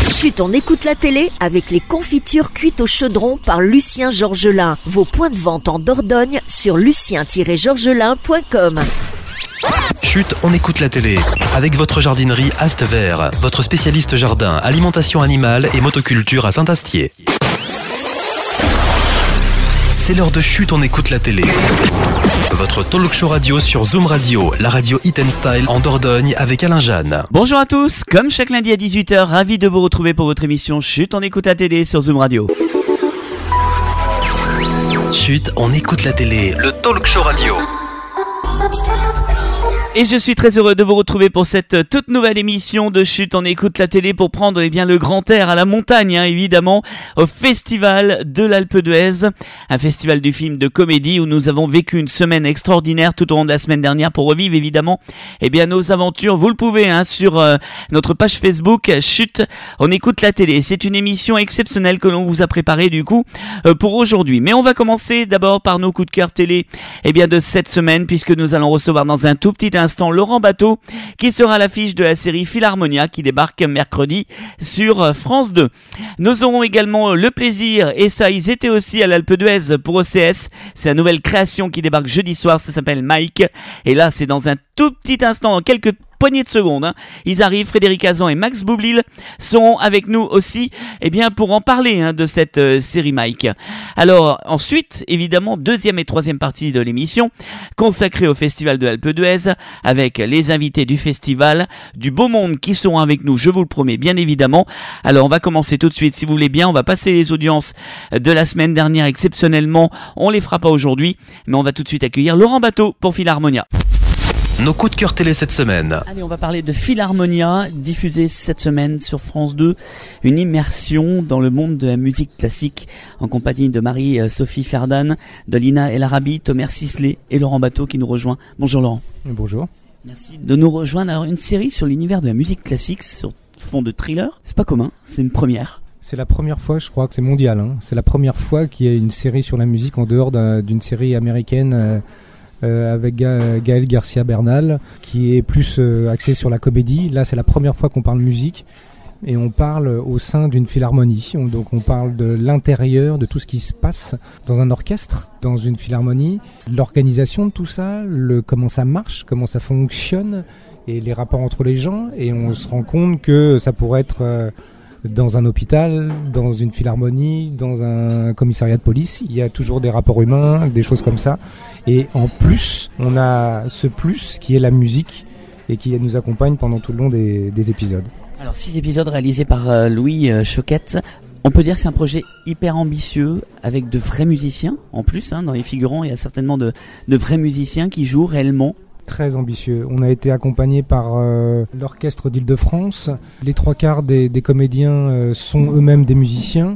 Chut, on écoute la télé avec les confitures cuites au chaudron par Lucien Georgelin. Vos points de vente en Dordogne sur lucien-georgelin.com. Chut, on écoute la télé. Avec votre jardinerie Ast Vert, votre spécialiste jardin, alimentation animale et motoculture à Saint-Astier. C'est l'heure de Chut, on écoute la télé. Votre talk show radio sur Zoom Radio, la radio Hit and Style en Dordogne avec Alain Jeanne. Bonjour à tous, comme chaque lundi à 18h, ravi de vous retrouver pour votre émission Chut, on écoute la télé sur Zoom Radio. Chut, on écoute la télé, le talk show radio. Et je suis très heureux de vous retrouver pour cette toute nouvelle émission de Chut, on écoute la télé pour prendre le grand air à la montagne, évidemment, au Festival de l'Alpe d'Huez, un festival du film de comédie où nous avons vécu une semaine extraordinaire tout au long de la semaine dernière pour revivre évidemment nos aventures. Vous le pouvez sur notre page Facebook Chut, on écoute la télé. C'est une émission exceptionnelle que l'on vous a préparée du coup pour aujourd'hui. Mais on va commencer d'abord par nos coups de cœur télé de cette semaine, puisque nous allons recevoir dans un tout petit instant Laurent Bateau qui sera à l'affiche de la série Philharmonia qui débarque mercredi sur France 2. Nous aurons également le plaisir, et ça ils étaient aussi à l'Alpe d'Huez pour OCS, c'est la nouvelle création qui débarque jeudi soir, ça s'appelle Mike, et là c'est dans un tout petit instant, dans quelques poignée de secondes, ils arrivent. Frédéric Hazan et Max Boublil seront avec nous aussi pour en parler de cette série Mike. Alors ensuite, évidemment, deuxième et troisième partie de l'émission consacrée au Festival de l'Alpe d'Huez avec les invités du festival, du beau monde qui seront avec nous, je vous le promets, bien évidemment. Alors on va commencer tout de suite, si vous voulez bien, on va passer les audiences de la semaine dernière exceptionnellement, on les fera pas aujourd'hui, mais on va tout de suite accueillir Laurent Bateau pour Philharmonia. Nos coups de cœur télé cette semaine. Allez, on va parler de Philharmonia, diffusée cette semaine sur France 2. Une immersion dans le monde de la musique classique en compagnie de Marie-Sophie Ferdan, de Lina El Arabi, Thomas Sisley et Laurent Bateau qui nous rejoint. Bonjour Laurent. Bonjour. Merci de nous rejoindre. Alors, une série sur l'univers de la musique classique sur fond de thriller. C'est pas commun, c'est une première. C'est la première fois, je crois que c'est mondial. C'est la première fois qu'il y a une série sur la musique en dehors d'une série américaine avec Gaël Garcia Bernal, qui est plus axé sur la comédie. Là, c'est la première fois qu'on parle musique et on parle au sein d'une philharmonie. Donc, on parle de l'intérieur, de tout ce qui se passe dans un orchestre, dans une philharmonie, l'organisation de tout ça, comment ça marche, comment ça fonctionne et les rapports entre les gens. Et on se rend compte que ça pourrait être dans un hôpital, dans une philharmonie, dans un commissariat de police, il y a toujours des rapports humains, des choses comme ça. Et en plus, on a ce plus qui est la musique et qui nous accompagne pendant tout le long des épisodes. Alors 6 épisodes réalisés par Louis Choquette. On peut dire que c'est un projet hyper ambitieux avec de vrais musiciens. En plus, dans les figurants, il y a certainement de vrais musiciens qui jouent réellement. Très ambitieux. On a été accompagné par l'orchestre d'Île-de-France. Les 3/4 des comédiens sont eux-mêmes des musiciens.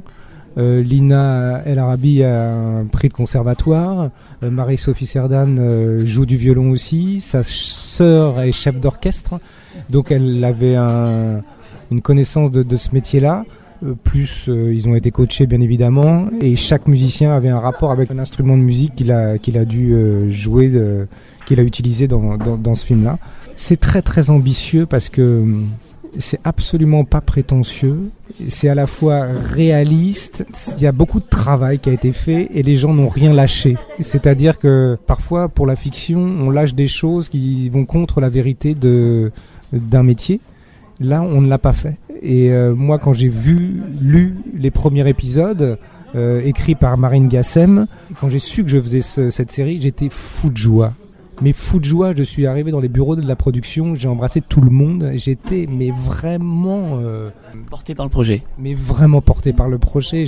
Lina El Arabi a un prix de conservatoire. Marie-Sophie Ferdan joue du violon aussi. Sa sœur est chef d'orchestre. Donc elle avait une connaissance de ce métier-là. Plus ils ont été coachés bien évidemment. Et chaque musicien avait un rapport avec un instrument de musique qu'il a dû jouer, qu'il a utilisé dans ce film-là. C'est très très ambitieux parce que c'est absolument pas prétentieux, c'est à la fois réaliste, il y a beaucoup de travail qui a été fait et les gens n'ont rien lâché. C'est-à-dire que parfois pour la fiction, on lâche des choses qui vont contre la vérité d'un métier. Là, on ne l'a pas fait. Et moi, quand j'ai lu les premiers épisodes écrits par Marine Gassem, quand j'ai su que je faisais cette série, j'étais fou de joie. Mais fou de joie, je suis arrivé dans les bureaux de la production, j'ai embrassé tout le monde, j'étais vraiment porté par le projet. Mais vraiment porté par le projet,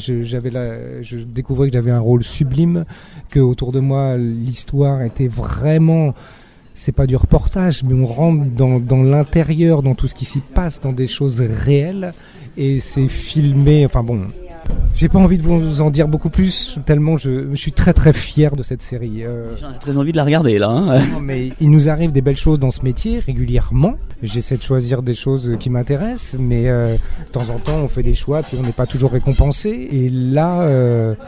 je découvrais que j'avais un rôle sublime, que autour de moi l'histoire était vraiment, c'est pas du reportage, mais on rentre dans l'intérieur, dans tout ce qui s'y passe, dans des choses réelles, et c'est filmé, enfin bon. J'ai pas envie de vous en dire beaucoup plus, tellement je suis très très fier de cette série. J'en ai très envie de la regarder là. Non, mais il nous arrive des belles choses dans ce métier régulièrement. J'essaie de choisir des choses qui m'intéressent, mais de temps en temps on fait des choix puis on n'est pas toujours récompensé. Et là,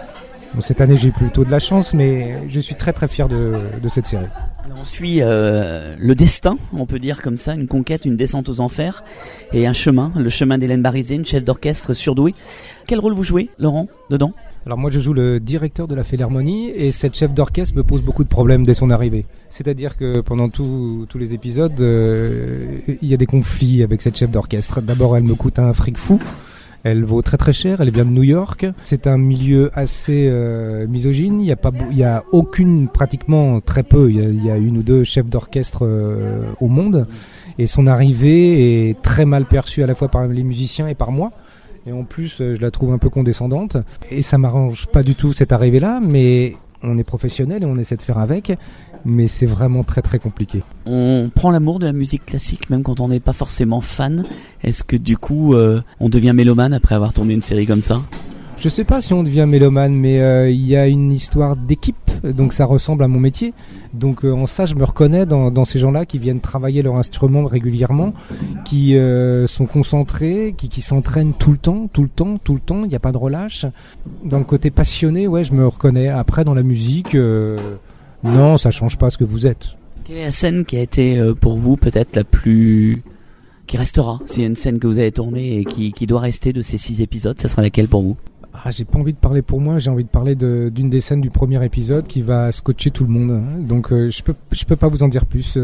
Bon, cette année, j'ai plutôt de la chance, mais je suis très très fier de cette série. Alors on suit le destin, on peut dire comme ça, une conquête, une descente aux enfers et un chemin, le chemin d'Hélène Barizé, une chef d'orchestre surdouée. Quel rôle vous jouez, Laurent, dedans ? Alors moi je joue le directeur de la Philharmonie et cette chef d'orchestre me pose beaucoup de problèmes dès son arrivée. C'est-à-dire que pendant tous les épisodes, il y a des conflits avec cette chef d'orchestre. D'abord elle me coûte un fric fou, elle vaut très très cher, elle vient de New York. C'est un milieu assez misogyne, il y a aucune, pratiquement très peu, il y a une ou deux chefs d'orchestre au monde. Et son arrivée est très mal perçue à la fois par les musiciens et par moi. Et en plus, je la trouve un peu condescendante. Et ça m'arrange pas du tout cette arrivée-là, mais on est professionnel et on essaie de faire avec. Mais c'est vraiment très très compliqué. On prend l'amour de la musique classique même quand on n'est pas forcément fan. Est-ce que du coup, on devient mélomane après avoir tourné une série comme ça ? Je sais pas si on devient mélomane, mais il y a une histoire d'équipe, donc ça ressemble à mon métier. Donc en ça, je me reconnais dans ces gens-là qui viennent travailler leur instrument régulièrement, qui sont concentrés, qui s'entraînent tout le temps. Il n'y a pas de relâche. Dans le côté passionné, ouais, je me reconnais. Après, dans la musique, non, ça change pas ce que vous êtes. Quelle est la scène qui a été pour vous peut-être la plus... qui restera, s'il y a une scène que vous avez tournée et qui doit rester de ces 6 épisodes, ça sera laquelle pour vous ? J'ai pas envie de parler pour moi, j'ai envie de parler d'une des scènes du premier épisode qui va scotcher tout le monde. Donc je peux pas vous en dire plus.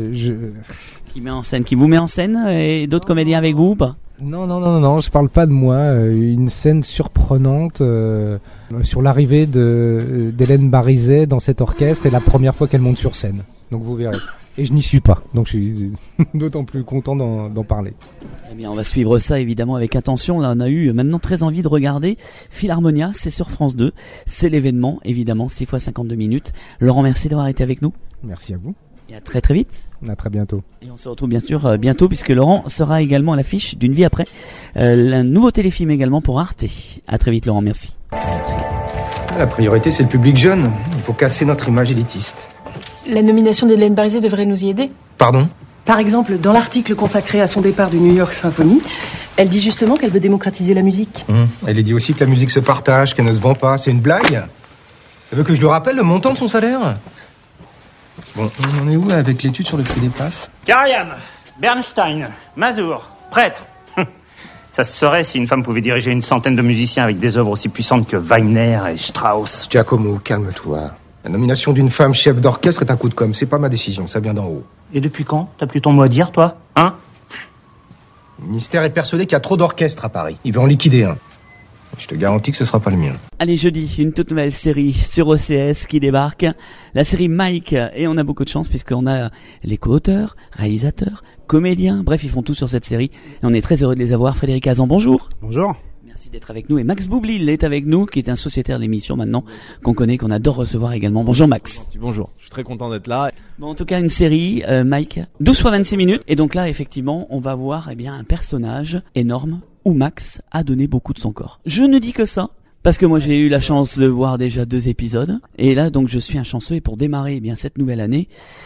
Qui vous met en scène et d'autres comédiens avec vous ou pas ? Non, je parle pas de moi. Une scène surprenante sur l'arrivée d'Hélène Barizé dans cet orchestre et la première fois qu'elle monte sur scène. Donc vous verrez. Et je n'y suis pas, donc je suis d'autant plus content d'en parler. Eh bien, on va suivre ça évidemment avec attention. Là, on a eu maintenant très envie de regarder Philharmonia, c'est sur France 2. C'est l'événement, évidemment, 6 x 52 minutes. Laurent, merci d'avoir été avec nous. Merci à vous. Et à très très vite. À très bientôt. Et on se retrouve bien sûr bientôt puisque Laurent sera également à l'affiche d'Une vie après. Un nouveau téléfilm également pour Arte. À très vite Laurent, merci. Merci. La priorité, c'est le public jeune. Il faut casser notre image élitiste. La nomination d'Hélène Barizé devrait nous y aider. Pardon ? Par exemple, dans l'article consacré à son départ du New York Symphony, elle dit justement qu'elle veut démocratiser la musique. Elle dit aussi que la musique se partage, qu'elle ne se vend pas. C'est une blague ? Elle veut que je lui rappelle le montant de son salaire ? Bon, on en est où avec l'étude sur le prix des places ? Karajan, Bernstein, Mazur, prêtre. Ça se saurait si une femme pouvait diriger une centaine de musiciens avec des œuvres aussi puissantes que Wagner et Strauss. Giacomo, calme-toi. La nomination d'une femme chef d'orchestre est un coup de com'. C'est pas ma décision, ça vient d'en haut. Et depuis quand ? T'as plus ton mot à dire, toi ? Hein ? Le ministère est persuadé qu'il y a trop d'orchestres à Paris. Il veut en liquider un. Je te garantis que ce sera pas le mien. Allez, jeudi, une toute nouvelle série sur OCS qui débarque. La série Mike. Et on a beaucoup de chance puisqu'on a les co-auteurs, réalisateurs, comédiens. Bref, ils font tout sur cette série. Et on est très heureux de les avoir. Frédéric Hazan, bonjour. Bonjour. Merci d'être avec nous. Et Max Boublil est avec nous, qui est un sociétaire de l'émission maintenant, qu'on connaît, qu'on adore recevoir également. Bonjour Max. Bonjour, je suis très content d'être là. Bon, en tout cas, une série, Mike, 12 x 26 minutes. Et donc là, effectivement, on va voir un personnage énorme où Max a donné beaucoup de son corps. Je ne dis que ça, parce que moi j'ai eu la chance de voir déjà 2 épisodes. Et là, donc, je suis un chanceux. Et pour démarrer cette nouvelle année,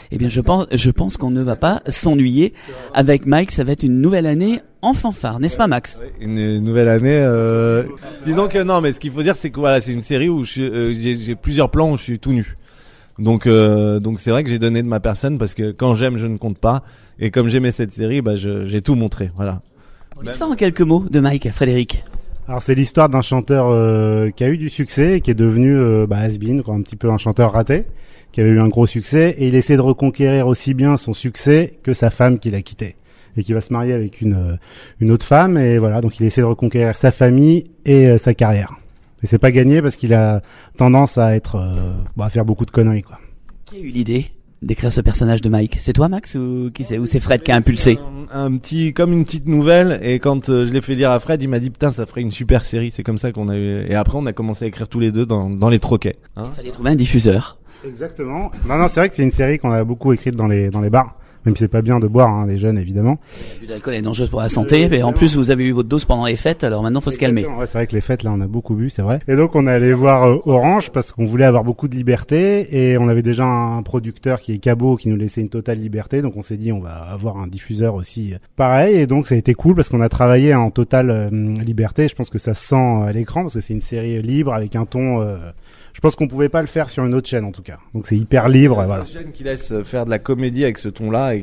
je pense qu'on ne va pas s'ennuyer. Avec Mike, ça va être une nouvelle année en fanfare, n'est-ce pas Max ? Une nouvelle année. Disons que non, mais ce qu'il faut dire, c'est que voilà, c'est une série où j'ai plusieurs plans où je suis tout nu. Donc c'est vrai que j'ai donné de ma personne parce que quand j'aime, je ne compte pas. Et comme j'aimais cette série, j'ai tout montré. Voilà. L'histoire en quelques mots de Mike, Frédéric. Alors c'est l'histoire d'un chanteur qui a eu du succès et qui est devenu has-been, un petit peu un chanteur raté, qui avait eu un gros succès et il essaie de reconquérir aussi bien son succès que sa femme qu'il a quittée et qui va se marier avec une autre femme et voilà, donc il essaie de reconquérir sa famille et sa carrière. Et c'est pas gagné parce qu'il a tendance à être à faire beaucoup de conneries quoi. Qui a eu l'idée d'écrire ce personnage de Mike ? C'est toi Max ou c'est Fred qui a impulsé ? Comme une petite nouvelle et quand je l'ai fait lire à Fred, il m'a dit putain ça ferait une super série, c'est comme ça qu'on a eu et après on a commencé à écrire tous les deux dans les troquets. Il fallait trouver un diffuseur. Exactement. Non, c'est vrai que c'est une série qu'on a beaucoup écrite dans les bars. Même si c'est pas bien de boire, les jeunes évidemment. L'abus d'alcool est dangereux pour la santé, et en plus vous avez eu votre dose pendant les fêtes, alors maintenant faut se calmer. Ouais, c'est vrai que les fêtes là on a beaucoup bu, c'est vrai. Et donc on est allé voir Orange parce qu'on voulait avoir beaucoup de liberté et on avait déjà un producteur qui est Cabot qui nous laissait une totale liberté, donc on s'est dit on va avoir un diffuseur aussi pareil et donc ça a été cool parce qu'on a travaillé en totale liberté. Je pense que ça se sent à l'écran parce que c'est une série libre avec un ton Je pense qu'on pouvait pas le faire sur une autre chaîne en tout cas. Donc c'est hyper libre. C'est voilà. une chaîne qui laisse faire de la comédie avec ce ton-là et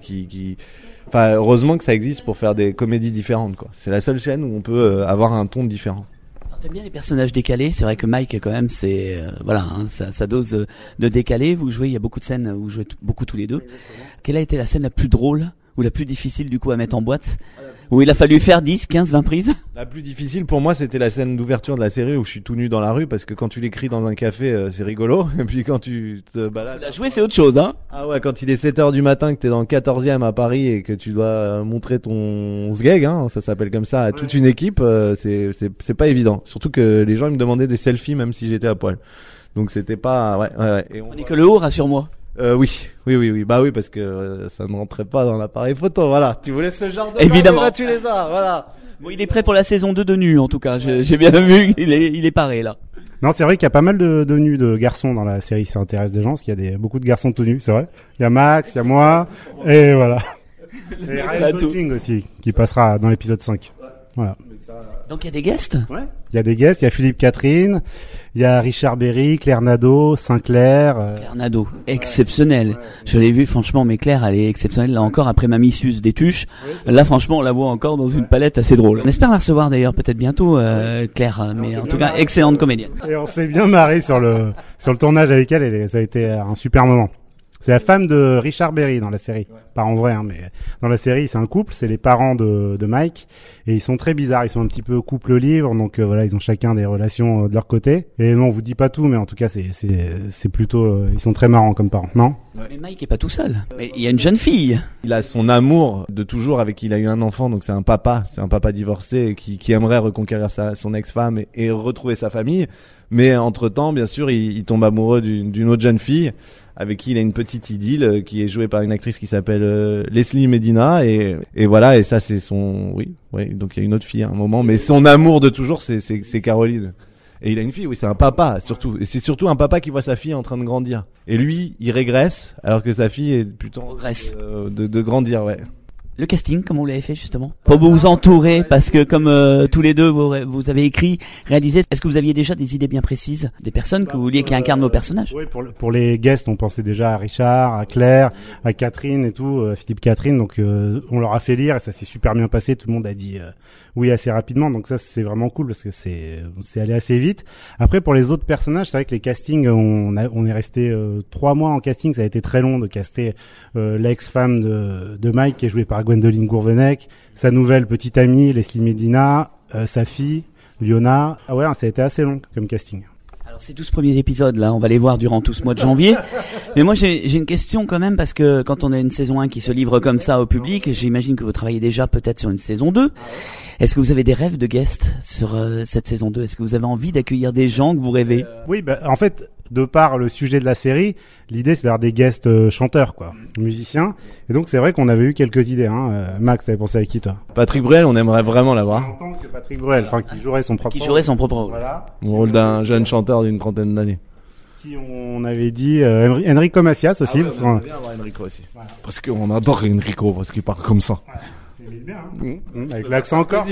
enfin, heureusement que ça existe pour faire des comédies différentes, quoi. C'est la seule chaîne où on peut avoir un ton différent. T'aimes bien les personnages décalés, c'est vrai que Mike quand même c'est sa dose de décalé. Vous jouez, il y a beaucoup de scènes où vous jouez beaucoup tous les deux. Quelle a été la scène la plus drôle ou la plus difficile du coup à mettre en boîte, où il a fallu faire 10, 15, 20 prises? La plus difficile pour moi, c'était la scène d'ouverture de la série où je suis tout nu dans la rue, parce que quand tu l'écris dans un café, c'est rigolo, et puis quand tu te balades... La jouer, c'est autre chose, hein. Ah ouais, quand il est 7h du matin, que t'es dans le 14e à Paris et que tu dois montrer ton sgeg, hein, ça s'appelle comme ça, à toute une équipe, c'est pas évident. Surtout que les gens ils me demandaient des selfies même si j'étais à poil. Donc c'était pas... Ouais. Et on est que le haut, rassure-moi. Oui. Bah oui, parce que ça ne rentrait pas dans l'appareil photo, voilà. Tu voulais ce genre de évidemment. Là, tu les as, voilà. Bon, il est prêt pour la saison 2 de nu, en tout cas. J'ai bien vu, il est paré, là. Non, c'est vrai qu'il y a pas mal de nus de garçons dans la série, ça intéresse des gens, parce qu'il y a beaucoup de garçons tout nus, c'est vrai. Il y a Max, il y a moi, et voilà. Et Ryan Gosling aussi, qui passera dans l'épisode 5. Voilà. Donc il y a des guests? Ouais. Il y a des guests, il y a Philippe Catherine, il y a Richard Berry, Claire Nadeau, Sinclair. Claire Nadeau, exceptionnelle. Ouais. Je l'ai vu, franchement, mais Claire, elle est exceptionnelle. Là encore, après Mamie Suze des Tuches, là franchement, on la voit encore dans une palette assez drôle. On espère la recevoir d'ailleurs peut-être bientôt, Claire, mais en tout cas, excellente comédienne. Et on s'est bien marré sur le tournage avec elle, ça a été un super moment. C'est la femme de Richard Berry dans la série. Pas en vrai, hein, mais dans la série, c'est un couple, c'est les parents de Mike, et ils sont très bizarres, ils sont un petit peu couple libre, donc voilà, ils ont chacun des relations de leur côté. Et non, on vous dit pas tout, mais en tout cas, c'est plutôt, ils sont très marrants comme parents, non? Mais Mike est pas tout seul. Mais il y a une jeune fille. Il a son amour de toujours avec qui il a eu un enfant, donc c'est un papa divorcé qui aimerait reconquérir son ex-femme et retrouver sa famille. Mais entre-temps, bien sûr, il tombe amoureux d'une autre jeune fille avec qui il a une petite idylle qui est jouée par une actrice qui s'appelle Leslie Medina et voilà, et ça c'est son donc il y a une autre fille à un moment, mais son amour de toujours c'est Caroline. Et il a une fille, oui, c'est un papa surtout, et c'est surtout un papa qui voit sa fille en train de grandir. Et lui, il régresse alors que sa fille est plutôt progresse de grandir, ouais. Le casting, comment vous l'avez fait justement? Pour vous entourer, parce que comme tous les deux vous avez écrit, réalisé, est-ce que vous aviez déjà des idées bien précises des personnes que vous vouliez qui incarnent vos personnages? Oui, pour les guests, on pensait déjà à Richard, à Claire, à Catherine et tout, Philippe Catherine, donc on leur a fait lire et ça s'est super bien passé, tout le monde a dit oui assez rapidement, donc ça c'est vraiment cool parce que c'est allé assez vite. Après pour les autres personnages, c'est vrai que les castings, on est resté 3 mois en casting, ça a été très long de caster l'ex-femme de Mike qui est jouée par Gwendoline Gourvenec, sa nouvelle petite amie Leslie Medina, sa fille Liona. Ah ouais, ça a été assez long comme casting. Alors ces 12 premiers épisodes là, on va les voir durant tout ce mois de janvier. Mais moi j'ai une question quand même, parce que quand on a une saison 1 qui se livre comme ça au public, j'imagine que vous travaillez déjà peut-être sur une saison 2. Est-ce que vous avez des rêves de guests sur cette saison 2? Est-ce que vous avez envie d'accueillir des gens que vous rêvez? Oui, en fait, de par le sujet de la série, l'idée c'est d'avoir des guests chanteurs, quoi, musiciens. Et donc c'est vrai qu'on avait eu quelques idées. Max, t'avais pensé avec qui toi? Patrick Bruel, on aimerait vraiment l'avoir. En tant que Patrick Bruel, qui jouerait son propre. rôle. Voilà. Le rôle d'un jeune chanteur d'une trentaine d'années. Qui on avait dit Enrico Macias aussi. Ah ouais, on aimerait bien avoir Enrico aussi. Voilà. Parce qu'on adore Enrico parce qu'il parle comme ça. Il est bien. Avec l'accent encore.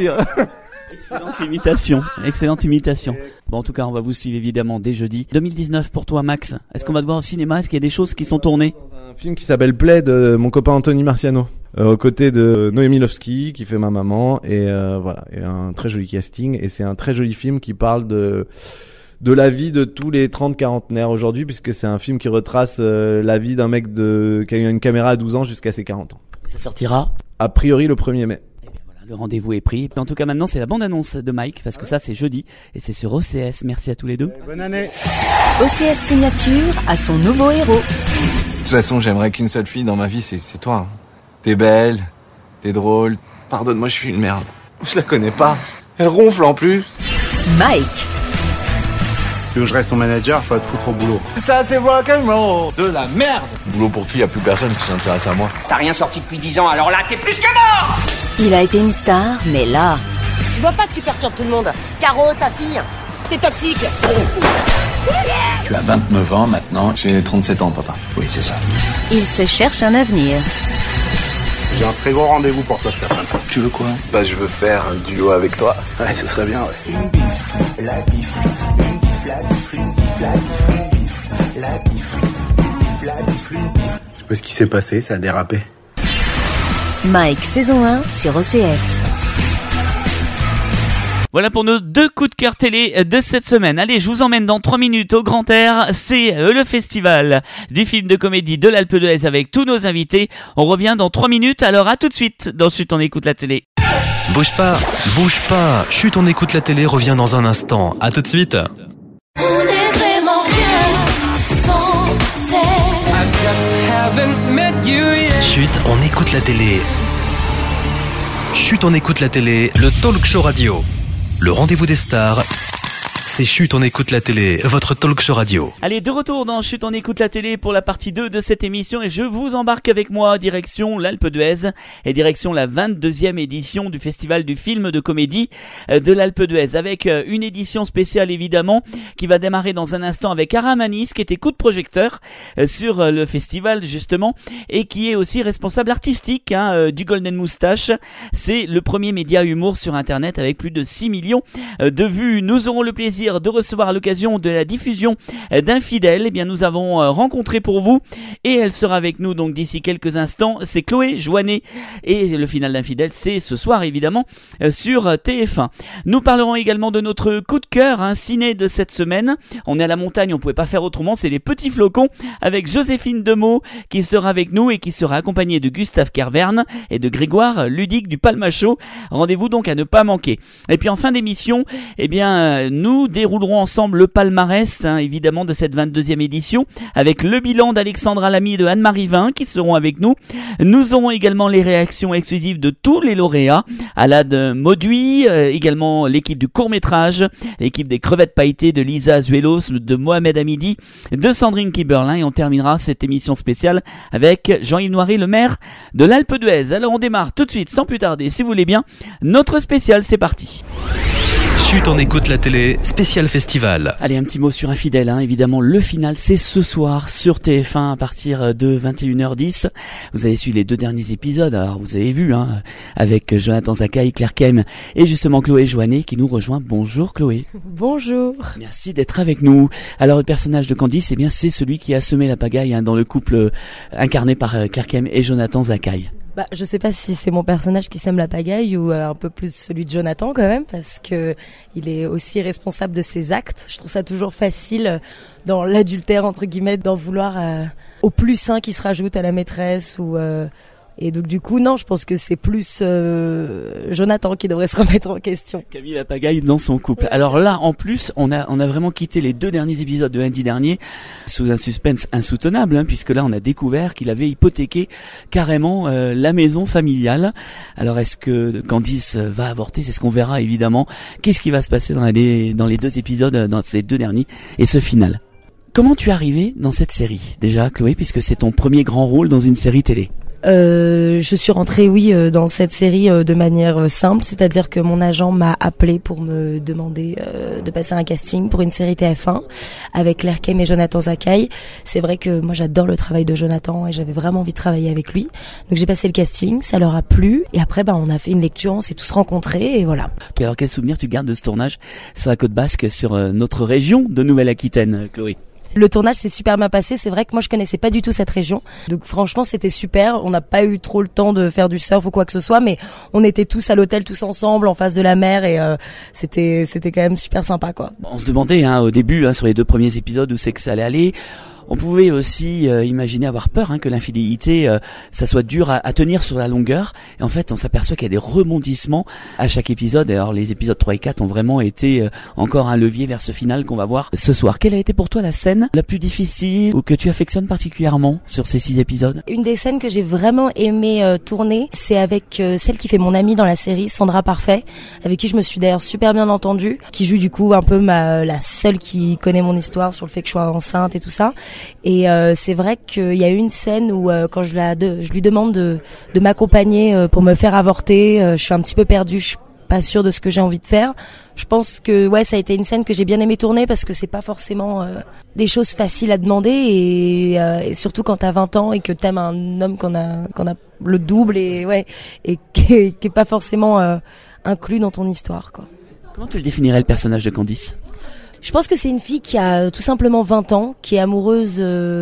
Excellente imitation. Bon, en tout cas, on va vous suivre évidemment dès jeudi. 2019 pour toi, Max. Est-ce qu'on va te voir au cinéma? Est-ce qu'il y a des choses qui sont tournées? Un film qui s'appelle Play de mon copain Anthony Marciano, aux côtés de Noémie Lovski qui fait ma maman, et voilà, et un très joli casting, et c'est un très joli film qui parle de la vie de tous les 30-40naires aujourd'hui, puisque c'est un film qui retrace la vie d'un mec qui a eu une caméra à 12 ans jusqu'à ses 40 ans. Ça sortira a priori le 1er mai. Le rendez-vous est pris. En tout cas, maintenant, c'est la bande-annonce de Mike, parce que ça, c'est jeudi, et c'est sur OCS. Merci à tous les deux. Bonne année. OCS Signature a son nouveau héros. De toute façon, j'aimerais qu'une seule fille dans ma vie, c'est toi. T'es belle, t'es drôle. Pardonne-moi, je suis une merde. Je la connais pas. Elle ronfle en plus. Mike. Si tu veux que je reste ton manager, faut te foutre au boulot. Ça, c'est rock'n'roll. De la merde. Boulot pour qui? Y a plus personne qui s'intéresse à moi. T'as rien sorti depuis 10 ans, alors là, t'es plus que mort. Il a été une star, mais là... Tu vois pas que tu perturbes tout le monde? Caro, ta fille, t'es toxique. Tu as 29 ans maintenant. J'ai 37 ans, papa. Oui, c'est ça. Il se cherche un avenir. J'ai un très gros rendez-vous pour toi cet après-midi. Tu veux quoi? Bah, je veux faire un duo avec toi. Ouais, ce serait bien, ouais. Une bif, la bif, une bif, la bif, une bif. Je sais pas ce qui s'est passé, ça a dérapé. Mike, saison 1 sur OCS. Voilà pour nos 2 coups de cœur télé de cette semaine. Allez, je vous emmène dans 3 minutes au Grand Air. C'est le festival du film de comédie de l'Alpe d'Huez avec tous nos invités. On revient dans 3 minutes, alors à tout de suite dans Chut, on écoute la télé. Bouge pas. Chut, on écoute la télé revient dans un instant. À tout de suite. On est vraiment bien sans Chut, on écoute la télé. Chut, on écoute la télé, le talk show radio. Le rendez-vous des stars, c'est Chut, on écoute la télé, votre talk show radio. Allez, de retour dans Chut, on écoute la télé pour la partie 2 de cette émission et je vous embarque avec moi direction l'Alpe d'Huez et direction la 22e édition du festival du film de comédie de l'Alpe d'Huez avec une édition spéciale évidemment qui va démarrer dans un instant avec Aramanis qui était coup de projecteur sur le festival justement et qui est aussi responsable artistique du Golden Moustache. C'est le premier média humour sur internet avec plus de 6 millions de vues. Nous aurons le plaisir de recevoir à l'occasion de la diffusion d'Infidèles. Eh bien, nous avons rencontré pour vous et elle sera avec nous donc d'ici quelques instants. C'est Chloé Joannet et le final d'Infidèles, c'est ce soir évidemment sur TF1. Nous parlerons également de notre coup de cœur, ciné de cette semaine. On est à la montagne, on pouvait pas faire autrement. C'est les Petits Flocons avec Joséphine Demeaux qui sera avec nous et qui sera accompagnée de Gustave Kervern et de Grégoire Ludic du Palmachot. Rendez-vous donc à ne pas manquer. Et puis en fin d'émission, eh bien nous déroulerons ensemble le palmarès évidemment de cette 22e édition avec le bilan d'Alexandra Lamy et de Anne-Marie Vin qui seront avec nous. Nous aurons également les réactions exclusives de tous les lauréats, Alad Mauduit, également l'équipe du court-métrage, l'équipe des crevettes pailletées de Lisa Zuelos, de Mohamed Hamidi, de Sandrine Kiberlin et on terminera cette émission spéciale avec Jean-Yves Noiret, le maire de l'Alpe d'Huez. Alors on démarre tout de suite sans plus tarder si vous voulez bien. Notre spécial, c'est parti. Chut, on écoute la télé, spécial festival. Allez, un petit mot sur Infidèles, évidemment, le final, c'est ce soir sur TF1 à partir de 21h10. Vous avez suivi les 2 derniers épisodes, alors vous avez vu, avec Jonathan Zakaï, Claire Kem et justement Chloé Joannet qui nous rejoint. Bonjour Chloé. Bonjour. Merci d'être avec nous. Alors, le personnage de Candice, eh bien, c'est celui qui a semé la pagaille dans le couple incarné par Claire Kem et Jonathan Zakaï. Je sais pas si c'est mon personnage qui sème la pagaille ou un peu plus celui de Jonathan quand même, parce que il est aussi responsable de ses actes. Je trouve ça toujours facile dans l'adultère entre guillemets d'en vouloir au plus qui se rajoute à la maîtresse ou et donc du coup non, je pense que c'est plus Jonathan qui devrait se remettre en question. Camille la pagaille dans son couple. Alors là en plus on a vraiment quitté les 2 derniers épisodes de lundi dernier sous un suspense insoutenable puisque là on a découvert qu'il avait hypothéqué carrément la maison familiale. Alors est-ce que Candice va avorter? C'est ce qu'on verra évidemment. Qu'est-ce qui va se passer dans les 2 épisodes, dans ces 2 derniers et ce final? Comment tu es arrivée dans cette série déjà Chloé, puisque c'est ton premier grand rôle dans une série télé? Je suis rentrée, dans cette série de manière simple, c'est-à-dire que mon agent m'a appelé pour me demander de passer un casting pour une série TF1 avec Claire Kem et Jonathan Zakaï. C'est vrai que moi j'adore le travail de Jonathan et j'avais vraiment envie de travailler avec lui. Donc j'ai passé le casting, ça leur a plu et après on a fait une lecture, on s'est tous rencontrés et voilà. Alors quel souvenir tu gardes de ce tournage sur la côte basque, sur notre région de Nouvelle-Aquitaine, Chloé? Le tournage s'est super bien passé. C'est vrai que moi je connaissais pas du tout cette région, donc franchement c'était super. On n'a pas eu trop le temps de faire du surf ou quoi que ce soit, mais on était tous à l'hôtel, tous ensemble, en face de la mer, et c'était quand même super sympa quoi. On se demandait au début sur les 2 premiers épisodes où c'est que ça allait aller. On pouvait aussi imaginer avoir peur que l'infidélité, ça soit dur à tenir sur la longueur. Et en fait, on s'aperçoit qu'il y a des rebondissements à chaque épisode. Et alors, les épisodes 3 et 4 ont vraiment été encore un levier vers ce final qu'on va voir ce soir. Quelle a été pour toi la scène la plus difficile ou que tu affectionnes particulièrement sur ces 6 épisodes? Une des scènes que j'ai vraiment aimé tourner, c'est avec celle qui fait mon amie dans la série, Sandra Parfait, avec qui je me suis d'ailleurs super bien entendue, qui joue du coup un peu la seule qui connaît mon histoire sur le fait que je sois enceinte et tout ça. Et c'est vrai qu'il y a eu une scène où quand je lui demande de m'accompagner pour me faire avorter, je suis un petit peu perdue, je suis pas sûre de ce que j'ai envie de faire. Je pense que ça a été une scène que j'ai bien aimé tourner parce que c'est pas forcément des choses faciles à demander et surtout quand t'as 20 ans et que t'aimes un homme qu'on a le double et qui est pas forcément inclus dans ton histoire quoi. Comment tu le définirais le personnage de Candice? Je pense que c'est une fille qui a tout simplement 20 ans, qui est amoureuse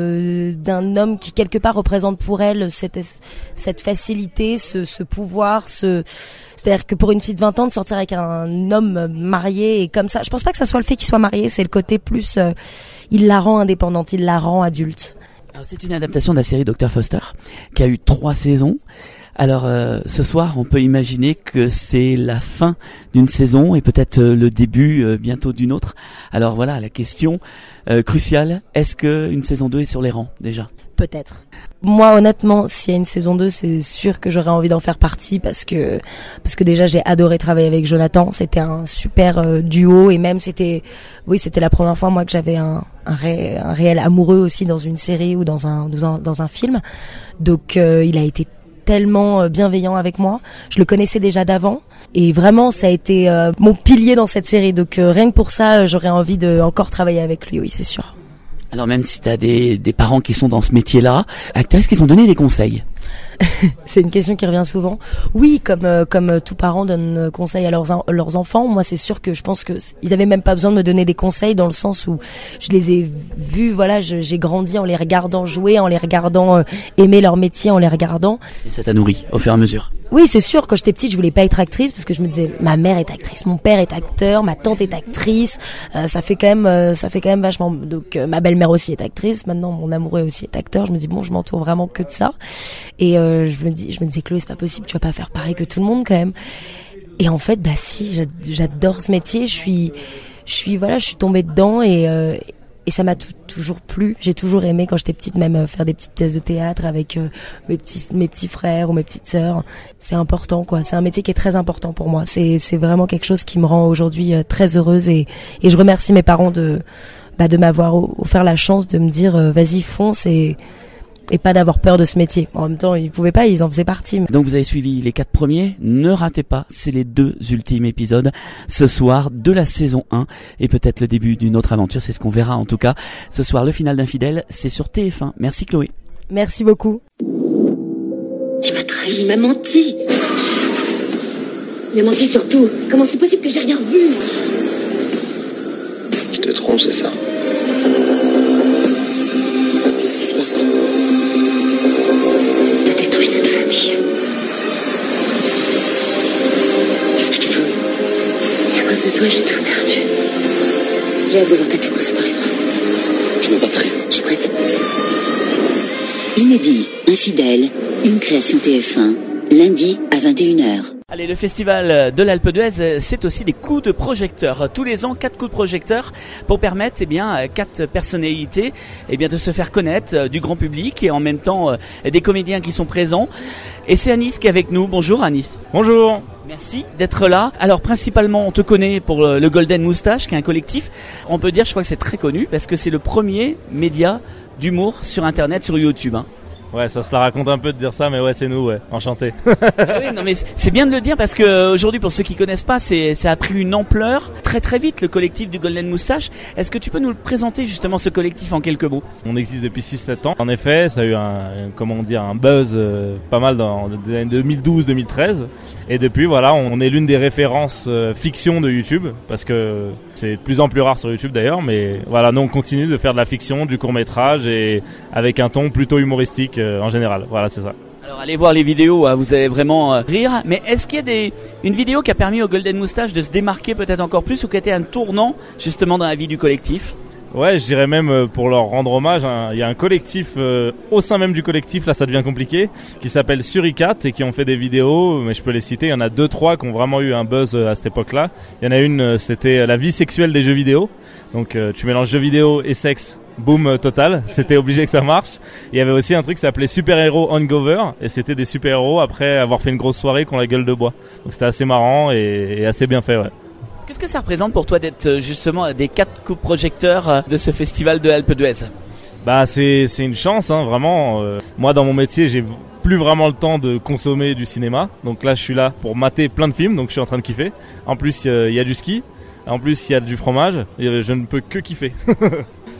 d'un homme qui quelque part représente pour elle cette facilité, ce pouvoir, c'est-à-dire que pour une fille de 20 ans de sortir avec un homme marié et comme ça, je pense pas que ça soit le fait qu'il soit marié, c'est le côté plus il la rend indépendante, il la rend adulte. Alors, c'est une adaptation de la série Dr Foster qui a eu 3 saisons. Alors ce soir, on peut imaginer que c'est la fin d'une saison et peut-être le début bientôt d'une autre. Alors voilà, la question cruciale, est-ce que une saison 2 est sur les rangs déjà ? Peut-être. Moi, honnêtement, s'il y a une saison 2, c'est sûr que j'aurais envie d'en faire partie parce que déjà j'ai adoré travailler avec Jonathan. C'était un super duo et même c'était la première fois moi que j'avais un réel amoureux aussi dans une série ou dans un film. Donc il a été tellement bienveillant avec moi. Je le connaissais déjà d'avant et vraiment ça a été mon pilier dans cette série. Donc rien que pour ça, j'aurais envie de encore travailler avec lui. Oui, c'est sûr. Alors même si tu as des parents qui sont dans ce métier-là, est-ce qu'ils t'ont donné des conseils ? C'est une question qui revient souvent. Oui, comme tout parent donne conseil à leurs enfants. Moi, c'est sûr que je pense que ils avaient même pas besoin de me donner des conseils dans le sens où je les ai vus. Voilà, j'ai grandi en les regardant jouer, en les regardant aimer leur métier, en les regardant. Et ça t'a nourri au fur et à mesure. Oui, c'est sûr. Quand j'étais petite, je voulais pas être actrice parce que je me disais ma mère est actrice, mon père est acteur, ma tante est actrice. Ça fait quand même vachement. Donc ma belle-mère aussi est actrice. Maintenant, mon amoureux aussi est acteur. Je me dis bon, je m'entoure vraiment que de ça. Et je me disais Chloé, c'est pas possible, tu vas pas faire pareil que tout le monde quand même. Et en fait, bah si, j'adore ce métier. Je suis tombée dedans et ça m'a toujours plu. J'ai toujours aimé quand j'étais petite, même faire des petites pièces de théâtre avec mes petits frères ou mes petites sœurs. C'est important, quoi. C'est un métier qui est très important pour moi. C'est vraiment quelque chose qui me rend aujourd'hui très heureuse et je remercie mes parents de m'avoir offert la chance de me dire vas-y fonce et pas d'avoir peur de ce métier. En même temps, ils pouvaient pas, ils en faisaient partie. Donc vous avez suivi les 4 premiers, ne ratez pas, c'est les 2 ultimes épisodes ce soir de la saison 1 et peut-être le début d'une autre aventure, c'est ce qu'on verra en tout cas. Ce soir, le final d'Infidèles, c'est sur TF1. Merci Chloé. Merci beaucoup. Tu m'as trahi, il m'a menti. Il m'a menti surtout. Comment c'est possible que j'ai rien vu ? Je te trompe, c'est ça. Qu'est-ce qui se passe ? T'as détruit notre famille. Qu'est-ce que tu veux ? À cause de toi, j'ai tout perdu. J'ai hâte de voir ta tête quand ça t'arrivera. Je me battrai. Je suis prête. Inédit, Infidèles, une création TF1, lundi à 21h. Allez, le festival de l'Alpe d'Huez, c'est aussi des coups de projecteur. Tous les ans, 4 coups de projecteur pour permettre, 4 personnalités, de se faire connaître du grand public et en même temps des comédiens qui sont présents. Et c'est Anis qui est avec nous. Bonjour Anis. Bonjour. Merci d'être là. Alors principalement, on te connaît pour le Golden Moustache, qui est un collectif. On peut dire, je crois que c'est très connu parce que c'est le premier média d'humour sur Internet, sur YouTube. Hein. Ouais, ça se la raconte un peu de dire ça, mais ouais, c'est nous, ouais, enchanté. Oui, non, mais c'est bien de le dire parce que aujourd'hui, pour ceux qui connaissent pas, ça a pris une ampleur très très vite, le collectif du Golden Moustache. Est-ce que tu peux nous le présenter justement, ce collectif, en quelques mots ? On existe depuis 6-7 ans. En effet, ça a eu un buzz pas mal dans les années 2012-2013. Et depuis, voilà, on est l'une des références fiction de YouTube, parce que c'est de plus en plus rare sur YouTube d'ailleurs, mais voilà, nous on continue de faire de la fiction, du court-métrage et avec un ton plutôt humoristique en général. Voilà, c'est ça. Alors allez voir les vidéos, hein, vous allez vraiment rire. Mais est-ce qu'il y a une vidéo qui a permis au Golden Moustache de se démarquer peut-être encore plus ou qui a été un tournant justement dans la vie du collectif ? Ouais, je dirais même pour leur rendre hommage, hein, il y a un collectif au sein même du collectif, là ça devient compliqué, qui s'appelle Suricat et qui ont fait des vidéos, mais je peux les citer, il y en a 2-3 qui ont vraiment eu un buzz à cette époque-là. Il y en a une, c'était la vie sexuelle des jeux vidéo, donc tu mélanges jeux vidéo et sexe, boom total, c'était obligé que ça marche. Il y avait aussi un truc qui s'appelait Super Héros Hangover, et c'était des super héros après avoir fait une grosse soirée qui ont la gueule de bois. Donc c'était assez marrant et assez bien fait, ouais. Qu'est-ce que ça représente pour toi d'être justement des 4 coups de projecteur de ce festival de l'Alpe d'Huez ? Bah c'est une chance, hein, vraiment. Moi dans mon métier j'ai plus vraiment le temps de consommer du cinéma, donc là je suis là pour mater plein de films, donc je suis en train de kiffer. En plus il y a du ski, en plus il y a du fromage, et je ne peux que kiffer.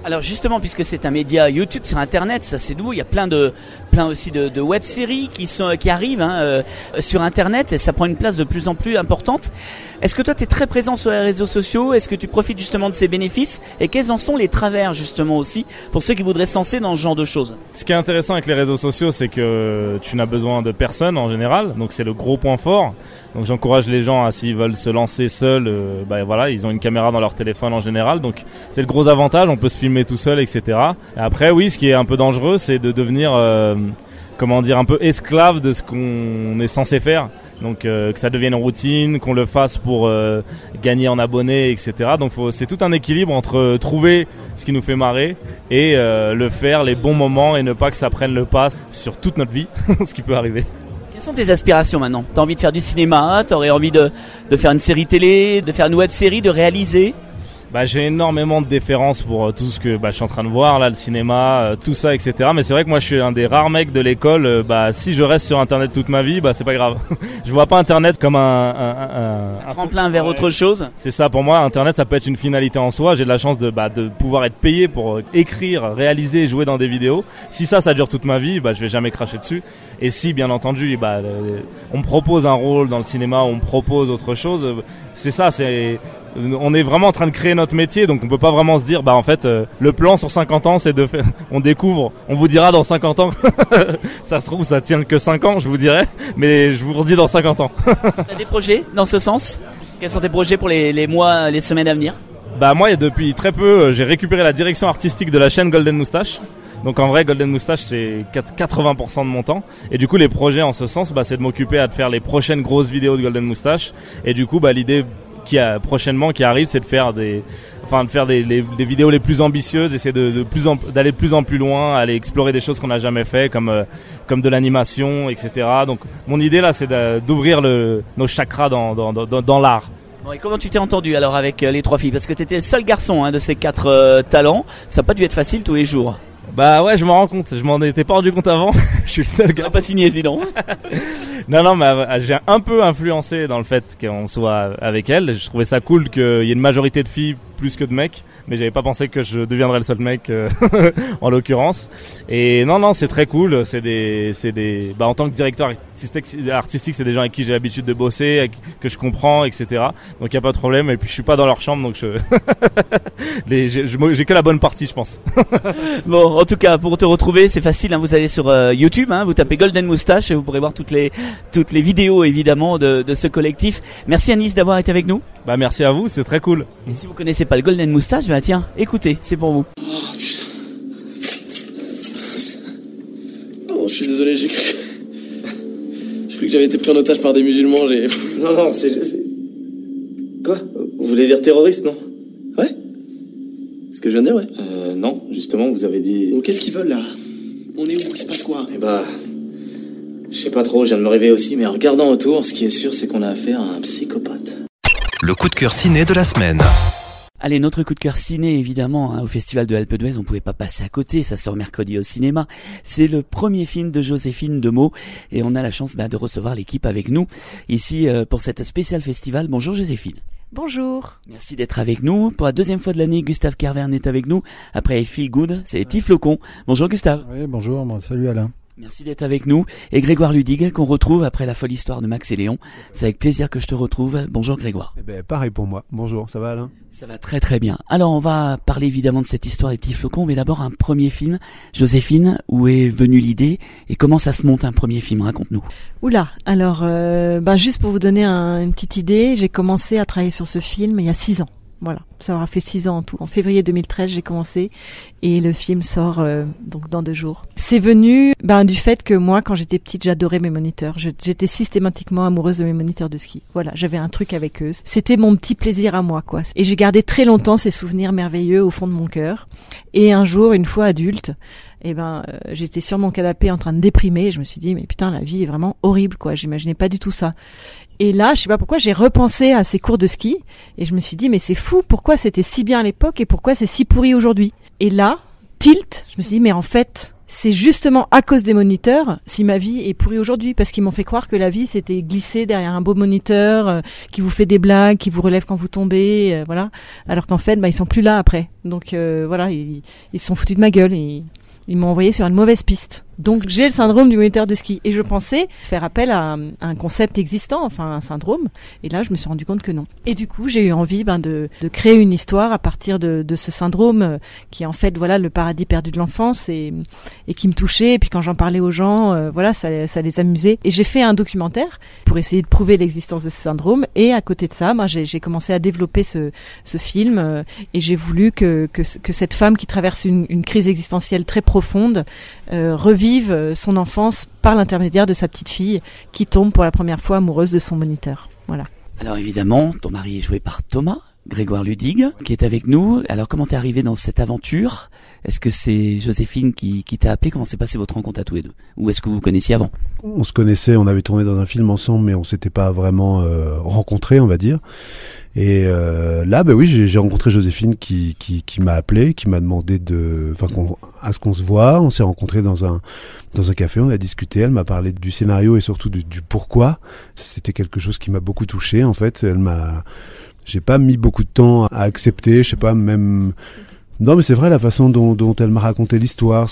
Alors justement, puisque c'est un média YouTube sur Internet, ça c'est nouveau. Il y a plein aussi de web-séries qui arrivent sur Internet et ça prend une place de plus en plus importante. Est-ce que toi tu es très présent sur les réseaux sociaux? Est-ce que tu profites justement de ces bénéfices? Et quels en sont les travers justement aussi pour ceux qui voudraient se lancer dans ce genre de choses? Ce qui est intéressant avec les réseaux sociaux, c'est que tu n'as besoin de personne en général, donc c'est le gros point fort. Donc j'encourage les gens s'ils veulent se lancer seuls, voilà, ils ont une caméra dans leur téléphone en général, donc c'est le gros avantage, on peut se filmer tout seul, etc. Et après oui, ce qui est un peu dangereux, c'est de devenir un peu esclave de ce qu'on est censé faire. Donc que ça devienne routine, qu'on le fasse pour gagner en abonnés, etc. Donc c'est tout un équilibre entre trouver ce qui nous fait marrer et le faire les bons moments et ne pas que ça prenne le pas sur toute notre vie, ce qui peut arriver. Quelles sont tes aspirations maintenant? T'as envie de faire du cinéma? T'aurais envie de faire une série télé, de faire une web série, de réaliser? J'ai énormément de déférence pour tout ce que je suis en train de voir là, le cinéma, tout ça, etc. Mais c'est vrai que moi je suis un des rares mecs de l'école. Si je reste sur Internet toute ma vie, c'est pas grave. Je vois pas Internet comme un tremplin vers autre chose. C'est ça, pour moi Internet ça peut être une finalité en soi. J'ai de la chance de pouvoir être payé pour écrire, réaliser, jouer dans des vidéos. Si ça dure toute ma vie, je vais jamais cracher dessus. Et si bien entendu on me propose un rôle dans le cinéma, on me propose autre chose, c'est ça, on est vraiment en train de créer notre métier, donc on peut pas vraiment se dire le plan sur 50 ans c'est de faire, on découvre, on vous dira dans 50 ans. Ça se trouve ça tient que 5 ans, je vous dirais, mais je vous redis dans 50 ans. T'as des projets dans ce sens? Quels sont tes projets pour les mois, les semaines à venir? Moi depuis très peu, j'ai récupéré la direction artistique de la chaîne Golden Moustache. Donc en vrai Golden Moustache c'est 80% de mon temps. Et du coup les projets en ce sens c'est de m'occuper à faire les prochaines grosses vidéos de Golden Moustache. Et du coup l'idée qui arrive, c'est de faire des vidéos les plus ambitieuses, essayer d'aller de plus en plus loin, aller explorer des choses qu'on n'a jamais fait, comme de l'animation, etc. Donc mon idée là, c'est d'ouvrir nos chakras dans l'art. Bon, et comment tu t'es entendu alors avec les trois filles? Parce que tu étais le seul garçon de ces 4 talents. Ça n'a pas dû être facile tous les jours. Ouais, je m'en rends compte. Je m'en étais pas rendu compte avant. Je suis le seul gars. On n'a pas signé sinon. Non, mais j'ai un peu influencé dans le fait qu'on soit avec elle. Je trouvais ça cool qu'il y ait une majorité de filles plus que de mecs. Mais j'avais pas pensé que je deviendrais le seul mec en l'occurrence. Et non, c'est très cool. C'est des en tant que directeur artistique, c'est des gens avec qui j'ai l'habitude de bosser, que je comprends, etc. Donc y a pas de problème. Et puis je suis pas dans leur chambre, donc j'ai que la bonne partie, je pense. Bon, en tout cas, pour te retrouver, c'est facile. Vous allez sur YouTube, vous tapez Golden Moustache et vous pourrez voir toutes les vidéos évidemment de ce collectif. Merci Anis d'avoir été avec nous. Merci à vous, c'était très cool. Et si vous connaissez pas le Golden Moustache, tiens, écoutez, c'est pour vous. Oh putain. Oh, je suis désolé, j'ai cru que j'avais été pris en otage par des musulmans, Non, c'est... Quoi? Vous voulez dire terroriste, non? Ouais? Ce que je viens de dire, ouais? Non, justement, vous avez dit... Oh, qu'est-ce qu'ils veulent, là? On est où? Il se passe quoi? Je sais pas trop, je viens de me réveiller aussi, mais en regardant autour, ce qui est sûr, c'est qu'on a affaire à un psychopathe. Le coup de cœur ciné de la semaine. Allez, notre coup de cœur ciné, évidemment, au Festival de l'Alpe d'Huez, on pouvait pas passer à côté, ça sort mercredi au cinéma. C'est le premier film de Joséphine Demeaux et on a la chance de recevoir l'équipe avec nous ici pour cette spéciale festival. Bonjour Joséphine. Bonjour. Merci d'être avec nous. Pour la deuxième fois de l'année, Gustave Kervern est avec nous. Après Feel Good, c'est les petits flocons. Bonjour Gustave. Oui, bonjour, salut Alain. Merci d'être avec nous. Et Grégoire Ludig, qu'on retrouve après la folle histoire de Max et Léon. C'est avec plaisir que je te retrouve. Bonjour Grégoire. Pareil pour moi. Bonjour, ça va Alain? Ça va très très bien. Alors on va parler évidemment de cette histoire des petits flocons, mais d'abord un premier film. Joséphine, où est venue l'idée et comment ça se monte un premier film? Raconte-nous. Oula, alors juste pour vous donner une petite idée, j'ai commencé à travailler sur ce film il y a 6 ans. Voilà, ça aura fait 6 ans en tout. En février 2013, j'ai commencé et le film sort donc dans 2 jours. C'est venu du fait que moi, quand j'étais petite, j'adorais mes moniteurs. J'étais systématiquement amoureuse de mes moniteurs de ski. Voilà, j'avais un truc avec eux. C'était mon petit plaisir à moi, quoi. Et j'ai gardé très longtemps ces souvenirs merveilleux au fond de mon cœur. Et un jour, une fois adulte, j'étais sur mon canapé en train de déprimer. Et je me suis dit, mais putain, la vie est vraiment horrible, quoi. J'imaginais pas du tout ça. Et là, je sais pas pourquoi, j'ai repensé à ces cours de ski et je me suis dit, mais c'est fou, pourquoi c'était si bien à l'époque et pourquoi c'est si pourri aujourd'hui? Et là, tilt. Je me suis dit, mais en fait, c'est justement à cause des moniteurs si ma vie est pourrie aujourd'hui, parce qu'ils m'ont fait croire que la vie c'était glisser derrière un beau moniteur qui vous fait des blagues, qui vous relève quand vous tombez, voilà. Alors qu'en fait, ils sont plus là après. Donc voilà, ils se sont foutus de ma gueule et ils m'ont envoyé sur une mauvaise piste. Donc j'ai le syndrome du moniteur de ski et je pensais faire appel à un concept existant, enfin un syndrome, et là je me suis rendu compte que non. Et du coup j'ai eu envie de créer une histoire à partir de ce syndrome qui est en fait voilà le paradis perdu de l'enfance et qui me touchait, et puis quand j'en parlais aux gens voilà ça les amusait, et j'ai fait un documentaire pour essayer de prouver l'existence de ce syndrome, et à côté de ça j'ai commencé à développer ce film et j'ai voulu que cette femme qui traverse une crise existentielle très profonde revive son enfance par l'intermédiaire de sa petite fille qui tombe pour la première fois amoureuse de son moniteur. Voilà. Alors évidemment, ton mari est joué par Thomas, Grégoire Ludig, qui est avec nous. Alors comment t'es arrivé dans cette aventure ? Est-ce que c'est Joséphine qui t'a appelé ? Comment s'est passée votre rencontre à tous les deux ? Ou est-ce que vous vous connaissiez avant ? On se connaissait, on avait tourné dans un film ensemble, mais on s'était pas vraiment rencontrés, on va dire. Et là, oui, j'ai rencontré Joséphine qui m'a appelé, qui m'a demandé à ce qu'on se voit. On s'est rencontrés dans un café, on a discuté. Elle m'a parlé du scénario et surtout du pourquoi. C'était quelque chose qui m'a beaucoup touché. En fait, j'ai pas mis beaucoup de temps à accepter. Je sais pas, même. Non, mais c'est vrai, la façon dont elle m'a raconté l'histoire,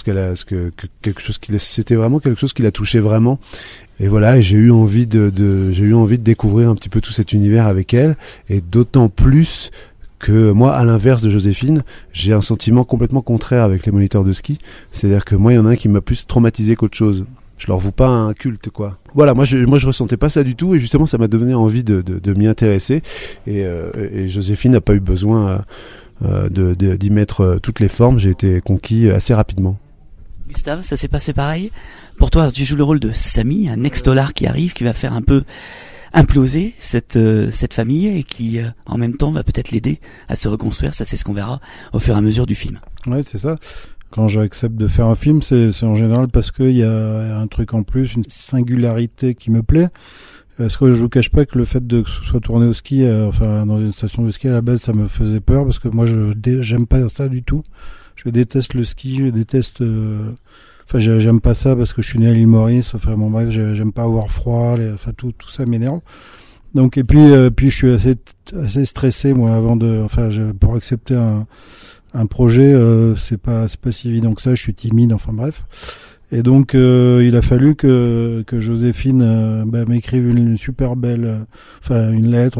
c'était vraiment quelque chose qui l'a touché vraiment. Et voilà, et j'ai eu envie de découvrir un petit peu tout cet univers avec elle, et d'autant plus que moi, à l'inverse de Joséphine, j'ai un sentiment complètement contraire avec les moniteurs de ski. C'est-à-dire que moi, il y en a un qui m'a plus traumatisé qu'autre chose. Je leur voue pas un culte, quoi. Voilà, moi je ressentais pas ça du tout, et justement ça m'a donné envie de m'y intéresser, et Joséphine n'a pas eu besoin d'y mettre toutes les formes. J'ai été conquis assez rapidement. Gustave, ça s'est passé pareil pour toi? Tu joues le rôle de Samy, un ex-dollar qui arrive, qui va faire un peu imploser cette famille, et qui en même temps va peut-être l'aider à se reconstruire. Ça, c'est ce qu'on verra au fur et à mesure du film. Ouais, c'est ça. Quand j'accepte de faire un film, c'est en général parce qu'il y a un truc en plus, une singularité qui me plaît. Parce que je vous cache pas que le fait que ce soit tourné au ski, dans une station de ski à la base, ça me faisait peur, parce que moi j'aime pas ça du tout. Je déteste le ski, je déteste. J'aime pas ça parce que je suis né à l'île Maurice. Enfin bon, bref, j'aime pas avoir froid. Tout ça m'énerve. Donc et puis je suis assez stressé moi avant pour accepter un projet, c'est pas si évident que ça. Je suis timide. Enfin bref. Et donc il a fallu que Joséphine m'écrive une super belle, une lettre,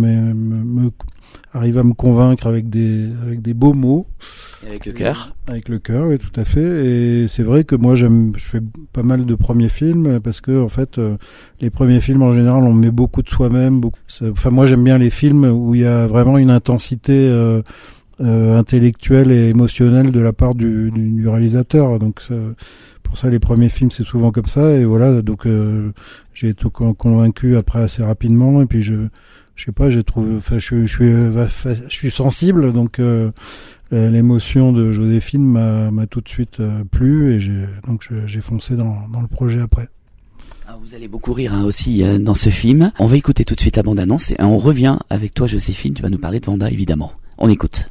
arrive à me convaincre avec des beaux mots. Et avec le cœur. Avec le cœur, oui, tout à fait. Et c'est vrai que moi je fais pas mal de premiers films, parce que en fait les premiers films en général on met beaucoup de soi-même. Moi j'aime bien les films où il y a vraiment une intensité intellectuelle et émotionnelle de la part du réalisateur. Donc pour ça les premiers films c'est souvent comme ça, et voilà. Donc j'ai été convaincu après assez rapidement, et puis je sais pas, j'ai trouvé, je suis sensible, donc l'émotion de Joséphine m'a tout de suite plu, et j'ai foncé dans le projet après. Alors vous allez beaucoup rire aussi dans ce film. On va écouter tout de suite la bande-annonce, et on revient avec toi Joséphine, tu vas nous parler de Vanda évidemment. On écoute.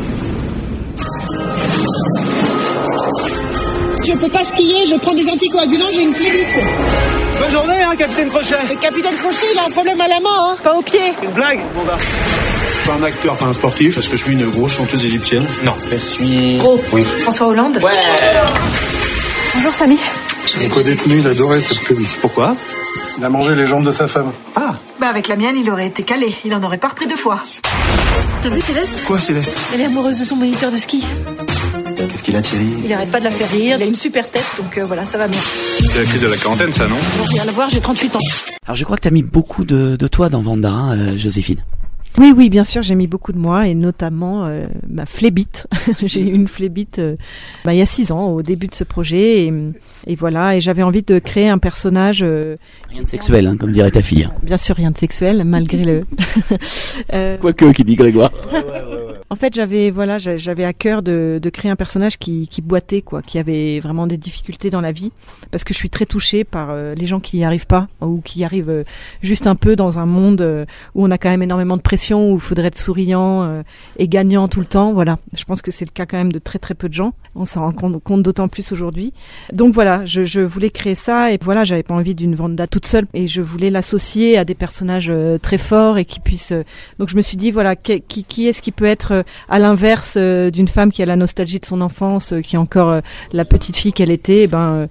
Je peux pas skier, je prends des anticoagulants, j'ai une phlébite. Bonne journée, capitaine Crochet. Le capitaine Crochet, il a un problème à la main, pas au pied. Une blague, Vanda. Je suis pas un acteur, pas un sportif. Est-ce que je suis une grosse chanteuse égyptienne? Non. Je suis... Gros. Oui. François Hollande. Ouais. Bonjour Samy. Mon co-détenu, il adorait cette phlébite. Pourquoi? Il a mangé les jambes de sa femme. Ah. Avec la mienne, il aurait été calé. Il en aurait pas repris 2 fois. T'as vu Céleste? Quoi, Céleste? Elle est amoureuse de son moniteur de ski. Qu'est-ce qu'il a, Thierry? Il arrête pas de la faire rire, il a une super tête, donc voilà, ça va bien. C'est la crise de la quarantaine, ça, non? Bon, rien à voir, j'ai 38 ans. Alors je crois que t'as mis beaucoup de toi dans Vanda, Joséphine. Oui, bien sûr, j'ai mis beaucoup de moi, et notamment ma phlébite. J'ai eu une phlébite il y a 6 ans, au début de ce projet, et voilà, et j'avais envie de créer un personnage... rien de sexuel, comme dirait ta fille. Bien sûr, rien de sexuel, malgré le... Quoique, qui dit Grégoire. En En fait, j'avais à cœur de créer un personnage qui boitait, quoi, qui avait vraiment des difficultés dans la vie, parce que je suis très touchée par les gens qui n'y arrivent pas ou qui y arrivent juste un peu dans un monde où on a quand même énormément de pression, où il faudrait être souriant et gagnant tout le temps. Voilà, je pense que c'est le cas quand même de très très peu de gens. On s'en rend compte d'autant plus aujourd'hui. Donc voilà, je voulais créer ça et voilà, j'avais pas envie d'une Wanda toute seule et je voulais l'associer à des personnages très forts et qui puissent. Donc je me suis dit voilà, qui est-ce qui peut être à l'inverse d'une femme qui a la nostalgie de son enfance, qui est encore la petite fille qu'elle était,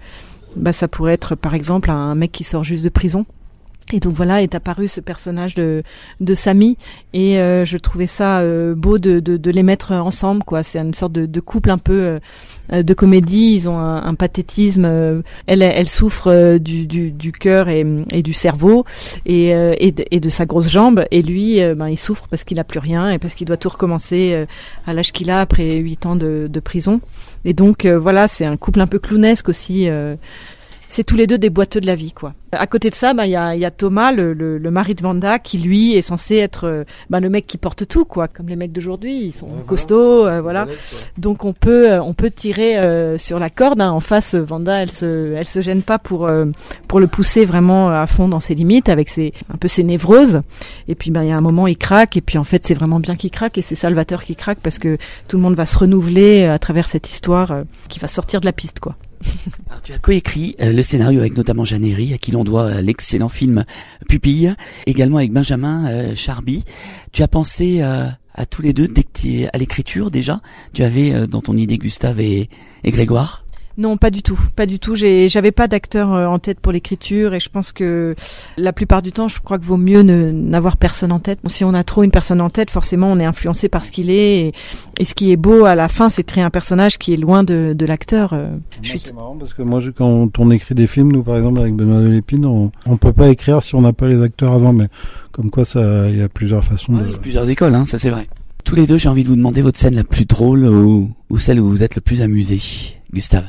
ça pourrait être par exemple un mec qui sort juste de prison. Et donc voilà, est apparu ce personnage de Samy et je trouvais ça beau de les mettre ensemble, quoi. C'est une sorte de couple un peu de comédie. Ils ont un pathétisme. Elle souffre du cœur et du cerveau et de sa grosse jambe. Et lui, il souffre parce qu'il a plus rien et parce qu'il doit tout recommencer à l'âge qu'il a après 8 ans de prison. Et donc voilà, c'est un couple un peu clownesque aussi. C'est tous les deux des boiteux de la vie, quoi. À côté de ça, il y a Thomas, le mari de Wanda, qui lui est censé être le mec qui porte tout, quoi. Comme les mecs d'aujourd'hui, ils sont costauds, voilà. Donc on peut tirer sur la corde. Hein. En face, Wanda, elle se gêne pas pour le pousser vraiment à fond dans ses limites, avec ses névroses. Et puis il y a un moment, il craque. Et puis en fait, c'est vraiment bien qu'il craque, et c'est Salvatore qui craque parce que tout le monde va se renouveler à travers cette histoire qui va sortir de la piste, quoi. Alors, tu as coécrit le scénario avec notamment Jeanne Herry, à qui l'on doit l'excellent film Pupille, également avec Benjamin Charby. Tu as pensé à tous les deux dès que tu es à l'écriture déjà? Tu avais dans ton idée Gustave et Grégoire? Non, pas du tout. J'avais pas d'acteur en tête pour l'écriture et je pense que la plupart du temps, je crois que vaut mieux n'avoir personne en tête. Bon, si on a trop une personne en tête, forcément, on est influencé par ce qu'il est et ce qui est beau à la fin, c'est de créer un personnage qui est loin de l'acteur. C'est marrant parce que moi, quand on écrit des films, nous par exemple avec Benoît Delépine, on peut pas écrire si on n'a pas les acteurs avant, mais comme quoi il y a plusieurs façins Il y a plusieurs écoles, hein, ça c'est vrai. Tous les deux, j'ai envie de vous demander votre scène la plus drôle ou celle où vous êtes le plus amusé. Gustave.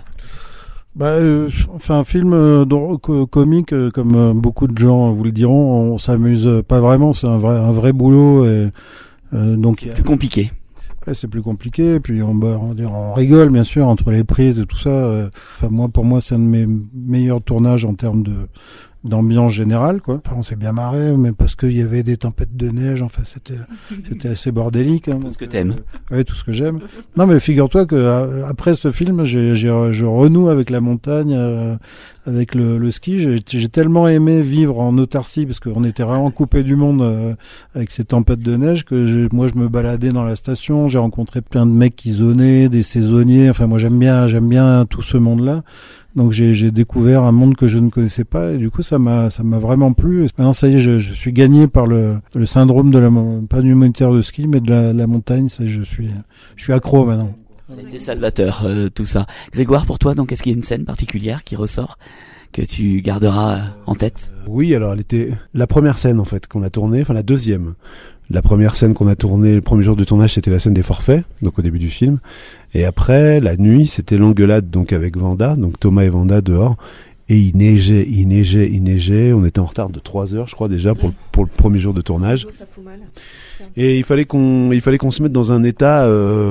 Un film comique, comme beaucoup de gens vous le diront, on s'amuse pas vraiment, c'est un vrai boulot et donc c'est plus compliqué. Ouais, c'est plus compliqué, et puis on rigole bien sûr entre les prises et tout ça. Pour moi, c'est un de mes meilleurs tournages en termes d'ambiance générale, quoi. Enfin, on s'est bien marré, mais parce qu'il y avait des tempêtes de neige, enfin c'était assez bordélique. Hein, tout ce que t'aimes. Oui, tout ce que j'aime. Non, mais figure-toi que après ce film, je renoue avec la montagne, avec le ski. J'ai tellement aimé vivre en autarcie parce qu'on était vraiment coupé du monde avec ces tempêtes de neige que moi je me baladais dans la station. J'ai rencontré plein de mecs qui zonaient, des saisonniers. Enfin, moi j'aime bien tout ce monde-là. Donc j'ai découvert un monde que je ne connaissais pas et du coup ça m'a vraiment plu. Et maintenant ça y est, je suis gagné par le syndrome de pas du humanitaire de ski mais de la montagne. Ça, je suis accro maintenant. Ça a été salvateur tout ça. Grégoire, pour toi, donc est-ce qu'il y a une scène particulière qui ressort que tu garderas en tête? Oui, alors elle était la première scène en fait qu'on a tournée, enfin la deuxième. La première scène qu'on a tournée, le premier jour de tournage, c'était la scène des forfaits, donc au début du film. Et après, la nuit, c'était l'engueulade, donc avec Wanda, donc Thomas et Wanda dehors. Et il neigeait. On était en retard de 3 heures, je crois, déjà, pour le premier jour de tournage. Et il fallait qu'on se mette dans un état,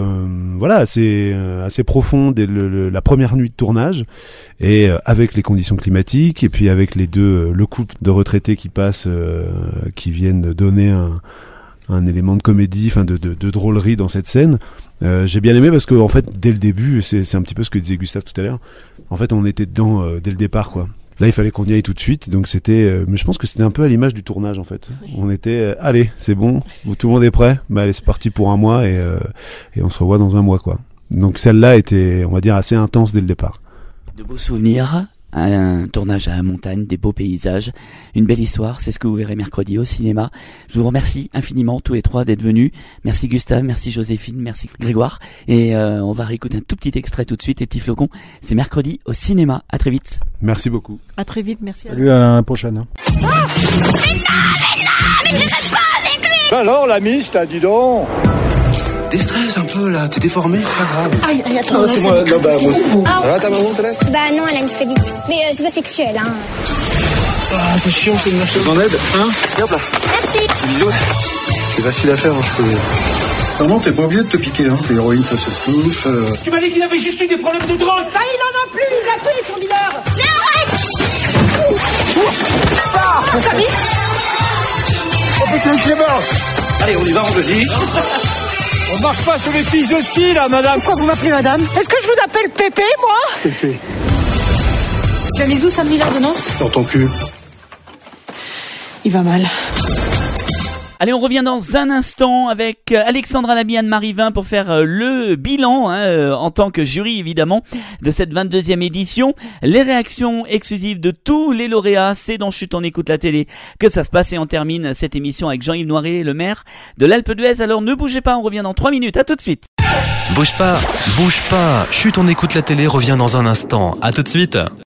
assez profond dès la première nuit de tournage. Et avec les conditions climatiques, et puis avec le couple de retraités qui passent, qui viennent donner un élément de comédie, enfin de drôlerie dans cette scène. J'ai bien aimé parce que en fait dès le début, c'est un petit peu ce que disait Gustave tout à l'heure. En fait, on était dedans dès le départ, quoi. Là, il fallait qu'on y aille tout de suite, donc c'était. Mais je pense que c'était un peu à l'image du tournage, en fait. On était, allez, c'est bon, tout le monde est prêt. Allez, c'est parti pour un mois et on se revoit dans un mois, quoi. Donc celle-là était, on va dire, assez intense dès le départ. De beaux souvenirs. Un tournage à la montagne, des beaux paysages, une belle histoire, c'est ce que vous verrez mercredi au cinéma. Je vous remercie infiniment tous les trois d'être venus. Merci Gustave, merci Joséphine, merci Grégoire. Et on va réécouter un tout petit extrait tout de suite, les petits flocons. C'est mercredi au cinéma. À très vite. Merci beaucoup. À très vite, merci. Salut, à la prochaine. Hein. Mais je reste pas avec lui. Alors l'ami, dis donc. Déstresse un peu là, t'es déformé, c'est pas grave. Aïe, attends. Non, c'est moi. Non, moi. Ça va ta maman, Céleste? Bah non, elle a une phébite. Mais c'est pas sexuel, hein. Ah, c'est chiant, c'est une marche. Vous en aide, hein? Et hop là. Merci. Petit bisou. C'est facile à faire, hein, je peux. Non, t'es pas obligé de te piquer, hein. L'héroïne, ça se sniffe. Tu m'as dit qu'il avait juste eu des problèmes de drogue. Bah il en a plus, il a pris son dealer. Ça vite. Oh putain, c'est mort. Allez, on y va, on vas-y. On marche pas sur les fiches de scie, là, madame. Pourquoi vous m'appelez madame? Est-ce que je vous appelle Pépé, moi? Pépé. Tu as mis où samedi l'ordonnance? Dans ton cul. Il va mal. Allez, on revient dans un instant avec Alexandra Lamy, Anne-Marie Vin pour faire le bilan, en tant que jury évidemment, de cette 22e édition. Les réactions exclusives de tous les lauréats, c'est dans Chut, on écoute la télé que ça se passe et on termine cette émission avec Jean-Yves Noiret, le maire de l'Alpe d'Huez. Alors ne bougez pas, on revient dans 3 minutes, à tout de suite. Bouge pas, Chut, on écoute la télé revient dans un instant, à tout de suite.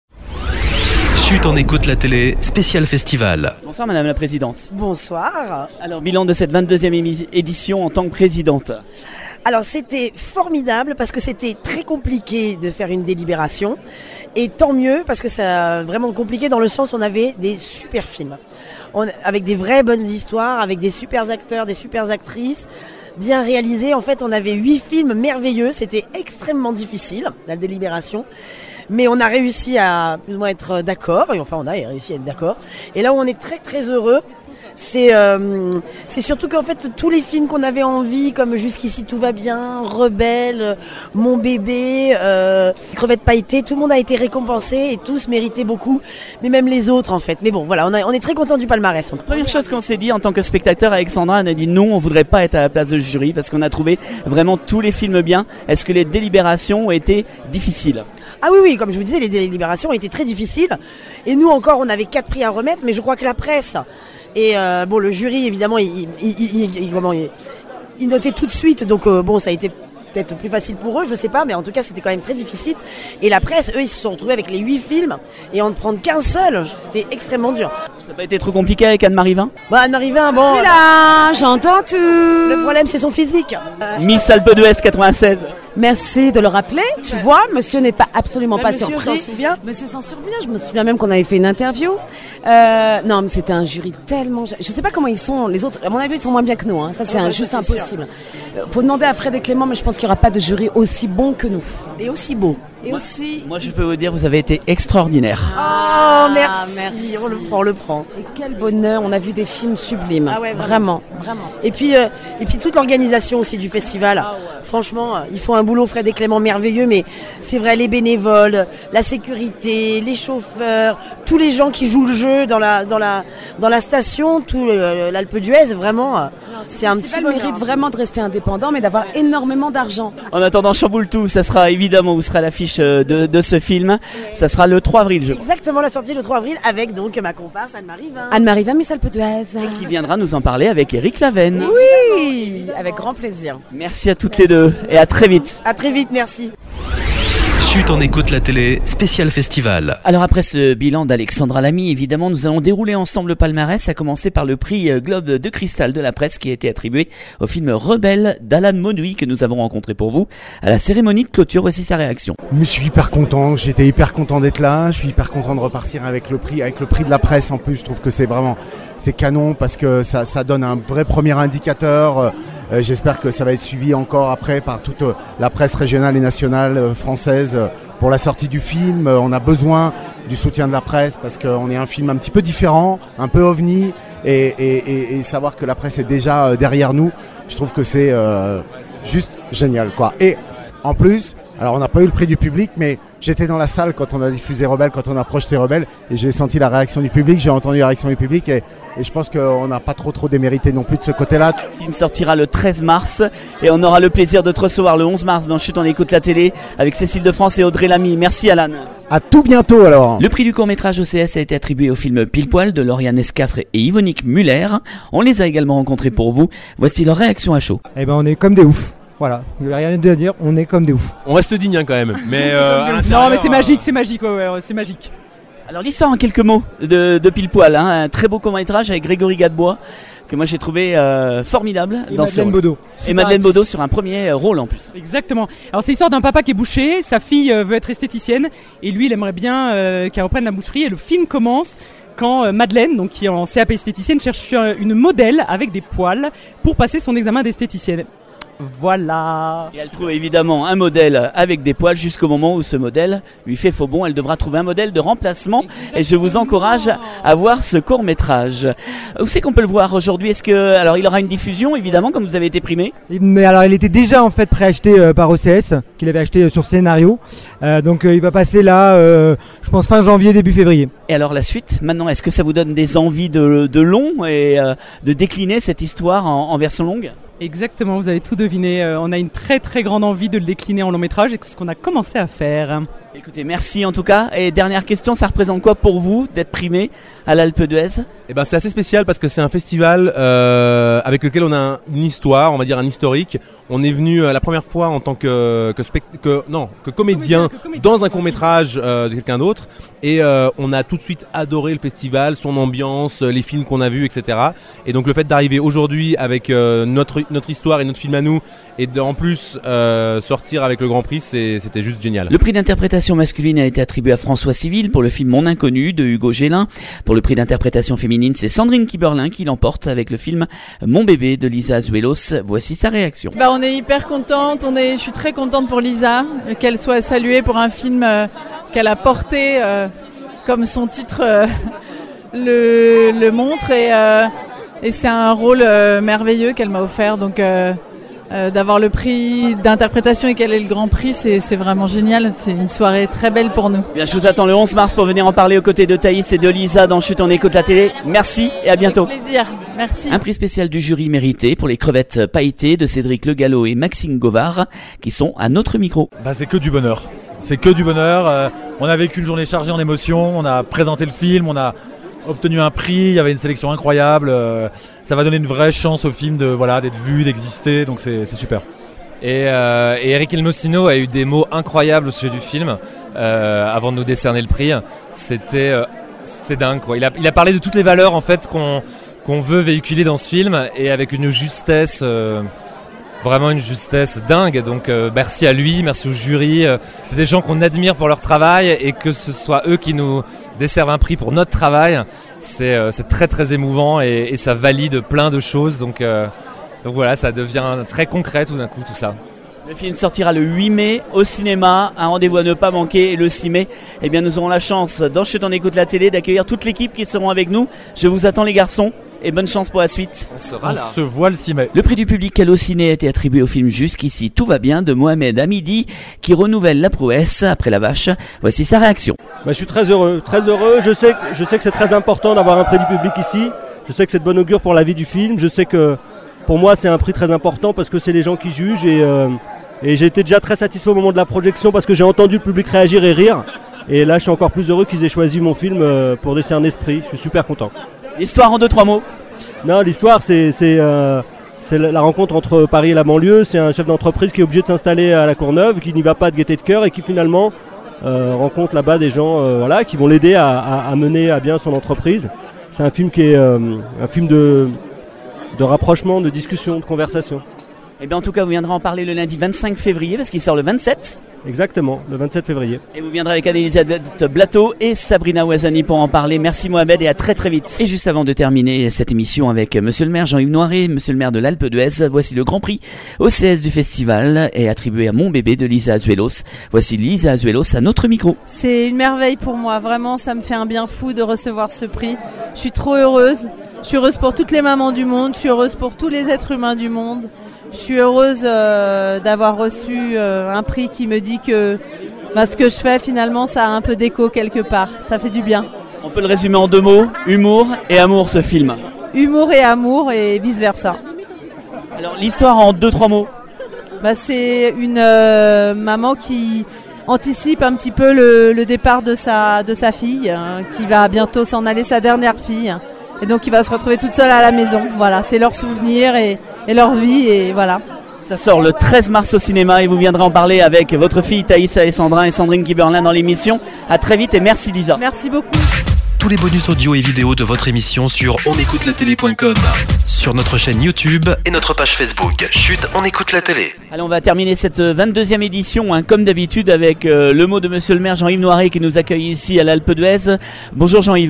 Chut, on écoute la télé, spécial festival. Bonsoir Madame la Présidente. Bonsoir. Alors bilan de cette 22e édition en tant que présidente. Alors c'était formidable parce que c'était très compliqué de faire une délibération et tant mieux parce que ça vraiment compliqué dans le sens où on avait des super films. Avec des vraies bonnes histoires, avec des super acteurs, des super actrices, bien réalisés. En fait on avait 8 films merveilleux, c'était extrêmement difficile la délibération. Mais on a réussi à plus ou moins être d'accord, et enfin on a réussi à être d'accord. Et là où on est très très heureux, c'est surtout qu'en fait tous les films qu'on avait envie, comme Jusqu'ici tout va bien, Rebelle, Mon bébé, Crevettes pailletées, tout le monde a été récompensé et tous méritaient beaucoup, mais même les autres en fait. Mais bon voilà, on est très content du palmarès. Première chose qu'on s'est dit en tant que spectateur, Alexandra, on a dit non, on voudrait pas être à la place de jury parce qu'on a trouvé vraiment tous les films bien. Est-ce que les délibérations ont été difficiles? Ah oui, comme je vous disais, les délibérations ont été très difficiles. Et nous encore, on avait 4 prix à remettre, mais je crois que la presse et le jury, évidemment, il notait tout de suite. Donc ça a été peut-être plus facile pour eux, je sais pas, mais en tout cas, c'était quand même très difficile. Et la presse, eux, ils se sont retrouvés avec les 8 films et en ne prendre qu'un seul, c'était extrêmement dur. Ça n'a pas été trop compliqué avec Anne-Marie Vin? Anne-Marie Vin, bon... Je suis là, j'entends tout. Le problème, c'est son physique. Miss Alpe d'Huez 96. Merci de le rappeler. Tu vois, monsieur n'est pas absolument pas monsieur surpris. S'en souvient. Monsieur s'en souvient. Je me souviens même qu'on avait fait une interview. Non, mais c'était un jury tellement... Je sais pas comment ils sont, les autres. À mon avis, ils sont moins bien que nous. Hein. Ça, c'est juste impossible. Faut demander à Fred et Clément, mais je pense qu'il n'y aura pas de jury aussi bon que nous. Et aussi beau. Et aussi... Moi, je peux vous dire, vous avez été extraordinaire. Oh, merci. On le prend. Et quel bonheur. On a vu des films sublimes. Ah ouais, vraiment. Et puis toute l'organisation aussi du festival. Ah ouais. Franchement, ils font un boulot, Fred et Clément, merveilleux, mais c'est vrai, les bénévoles, la sécurité, les chauffeurs, tous les gens qui jouent le jeu dans la station, tout l'Alpe d'Huez, vraiment, c'est un petit bonheur. Mérite vraiment de rester indépendant, mais d'avoir énormément d'argent. En attendant, Chamboule tout, ça sera évidemment, vous serez à l'affiche de ce film. Ça sera le 3 avril, je crois. Exactement, la sortie le 3 avril, avec donc ma comparse Anne-Marie Vin. Anne-Marie Vin, Miss Alpe d'Huez. Qui viendra nous en parler avec Eric Laven. Oui, avec grand plaisir. Merci à toutes les deux et à très vite. À très vite, merci. Chut, on écoute la télé, spécial festival. Alors après ce bilan d'Alexandra Lamy, évidemment, nous allons dérouler ensemble le palmarès, à commencer par le prix Globe de Cristal de la presse qui a été attribué au film Rebelle d'Alan Monui que nous avons rencontré pour vous à la cérémonie de clôture. Voici sa réaction. Je suis hyper content, j'étais hyper content d'être là, je suis hyper content de repartir avec le prix de la presse en plus. Je trouve que c'est canon parce que ça donne un vrai premier indicateur. J'espère que ça va être suivi encore après par toute la presse régionale et nationale française pour la sortie du film. On a besoin du soutien de la presse parce qu'on est un film un petit peu différent, un peu ovni et savoir que la presse est déjà derrière nous, je trouve que c'est juste génial, quoi. Et en plus, alors on n'a pas eu le prix du public, mais j'étais dans la salle quand on a diffusé Rebelle, quand on a projeté Rebelle, et j'ai senti la réaction du public, j'ai entendu la réaction du public, et je pense qu'on n'a pas trop démérité non plus de ce côté-là. Le film sortira le 13 mars, et on aura le plaisir de te recevoir le 11 mars dans Chut, on écoute la télé, avec Cécile de France et Audrey Lamy. Merci Alan. À tout bientôt alors. Le prix du court-métrage OCS a été attribué au film Pile Poil de Lauriane Escafre et Yvonique Muller. On les a également rencontrés pour vous. Voici leur réaction à chaud. Eh ben on est comme des oufs. Voilà, il n'y a rien à dire, on est comme des oufs. On reste digne quand même, mais non mais c'est magique, c'est magique. Alors l'histoire en quelques mots de Pile Poil, hein, un très beau court-métrage avec Grégory Gadebois que moi j'ai trouvé formidable et dans Madeleine Baudot. Et Madeleine Baudot sur un premier rôle en plus. Exactement. Alors c'est l'histoire d'un papa qui est boucher, sa fille veut être esthéticienne et lui il aimerait bien qu'elle reprenne la boucherie et le film commence quand Madeleine, donc qui est en CAP esthéticienne, cherche une modèle avec des poils pour passer son examen d'esthéticienne. Voilà. Et elle trouve évidemment un modèle avec des poils jusqu'au moment où ce modèle lui fait faux bond. Elle devra trouver un modèle de remplacement et je vous encourage à voir ce court-métrage. Où c'est qu'on peut le voir aujourd'hui? Alors il aura une diffusion évidemment comme vous avez été primé? Mais alors il était déjà en fait préacheté par OCS, qu'il avait acheté sur Scénario. Donc il va passer là, je pense fin janvier, début février. Et alors la suite, maintenant, est-ce que ça vous donne des envies de long et de décliner cette histoire en version longue? Exactement, vous avez tout deviné. On a une très très grande envie de le décliner en long métrage et c'est ce qu'on a commencé à faire. Écoutez, merci en tout cas. Et dernière question, ça représente quoi pour vous d'être primé à l'Alpe d'Huez? C'est assez spécial parce que c'est un festival avec lequel on a une histoire, on va dire un historique. On est venu la première fois en tant que comédien dans un court-métrage de quelqu'un d'autre et on a tout de suite adoré le festival, son ambiance, les films qu'on a vus, etc. Et donc le fait d'arriver aujourd'hui avec notre histoire et notre film à nous et en plus sortir avec le Grand Prix, c'était juste génial. Le prix d'interprétation masculine a été attribué à François Civil pour le film Mon Inconnu de Hugo Gélin. Pour le prix d'interprétation féminine, c'est Sandrine Kiberlin qui l'emporte avec le film Mon bébé de Lisa Azuelos. Voici sa réaction. On est hyper contente, je suis très contente pour Lisa, qu'elle soit saluée pour un film qu'elle a porté comme son titre le montre et c'est un rôle merveilleux qu'elle m'a offert, donc d'avoir le prix d'interprétation et qu'elle ait le Grand Prix, c'est vraiment génial. C'est une soirée très belle pour nous. Bien, je vous attends le 11 mars pour venir en parler aux côtés de Thaïs et de Lisa dans Chut, on écoute la télé. Merci et à bientôt. Avec plaisir, merci. Un prix spécial du jury mérité pour les crevettes pailletées de Cédric Le Gallo et Maxime Govard qui sont à notre micro. C'est que du bonheur. C'est que du bonheur. On a vécu une journée chargée en émotions, on a présenté le film, on a obtenu un prix, il y avait une sélection incroyable. Ça va donner une vraie chance au film d'être vu, d'exister, donc c'est super. Et Eric Elmosino a eu des mots incroyables au sujet du film avant de nous décerner le prix. C'est dingue quoi. Il a parlé de toutes les valeurs en fait qu'on veut véhiculer dans ce film et avec une justesse, vraiment une justesse dingue. Donc merci à lui, merci au jury. C'est des gens qu'on admire pour leur travail et que ce soit eux qui nous décervent un prix pour notre travail. C'est très très émouvant et ça valide plein de choses. Donc voilà, ça devient très concret tout d'un coup tout ça. Le film sortira le 8 mai au cinéma, un rendez-vous à ne pas manquer. Et le 6 mai, nous aurons la chance dans Chut, on écoute la télé d'accueillir toute l'équipe qui seront avec nous. Je vous attends les garçons et bonne chance pour la suite. On se voit le 6 mai. Le prix du public Allociné a été attribué au film Jusqu'ici tout va bien de Mohamed Hamidi qui renouvelle la prouesse après La Vache. Voici sa réaction. Je suis très heureux, très heureux. Je sais que c'est très important d'avoir un prix du public ici. Je sais que c'est de bon augure pour la vie du film. Je sais que pour moi c'est un prix très important parce que c'est les gens qui jugent et j'ai été déjà très satisfait au moment de la projection parce que j'ai entendu le public réagir et rire. Et là je suis encore plus heureux qu'ils aient choisi mon film pour décerner ce prix. Je suis super content. L'histoire en 2-3 mots. Non, l'histoire c'est la rencontre entre Paris et la banlieue. C'est un chef d'entreprise qui est obligé de s'installer à la Courneuve, qui n'y va pas de gaieté de cœur et qui finalement rencontre là-bas des gens qui vont l'aider à mener à bien son entreprise. C'est un film qui est un film de rapprochement, de discussion, de conversation. En tout cas, vous viendrez en parler le lundi 25 février parce qu'il sort le 27. Exactement, le 27 février. Et vous viendrez avec Anne-Elisabeth Blateau et Sabrina Ouazani pour en parler. Merci Mohamed et à très très vite. Et juste avant de terminer cette émission avec Monsieur le maire Jean-Yves Noiret, Monsieur le maire de l'Alpe d'Huez, voici le Grand Prix OCS du festival et attribué à Mon bébé de Lisa Azuelos. Voici Lisa Azuelos à notre micro. C'est une merveille pour moi, vraiment ça me fait un bien fou de recevoir ce prix. Je suis trop heureuse. Je suis heureuse pour toutes les mamans du monde, je suis heureuse pour tous les êtres humains du monde. Je suis heureuse d'avoir reçu un prix qui me dit que ce que je fais finalement ça a un peu d'écho quelque part, ça fait du bien. On peut le résumer en 2 mots, humour et amour ce film. Humour et amour et vice versa. Alors l'histoire en 2-3 mots. C'est une maman qui anticipe un petit peu le départ de sa fille, qui va bientôt s'en aller, sa dernière fille. Et donc il va se retrouver toute seule à la maison. Voilà, c'est leur souvenir et leur vie et voilà. Ça sort le 13 mars au cinéma et vous viendrez en parler avec votre fille Thaïs et Sandrine Kiberlin dans l'émission. À très vite et merci Lisa. Merci beaucoup. Tous les bonus audio et vidéo de votre émission sur onécoutelatélé.com, sur notre chaîne YouTube et notre page Facebook. Chut, on écoute la télé. Allez, on va terminer cette 22e édition, comme d'habitude, avec le mot de Monsieur le maire Jean-Yves Noiret qui nous accueille ici à l'Alpe d'Huez. Bonjour Jean-Yves.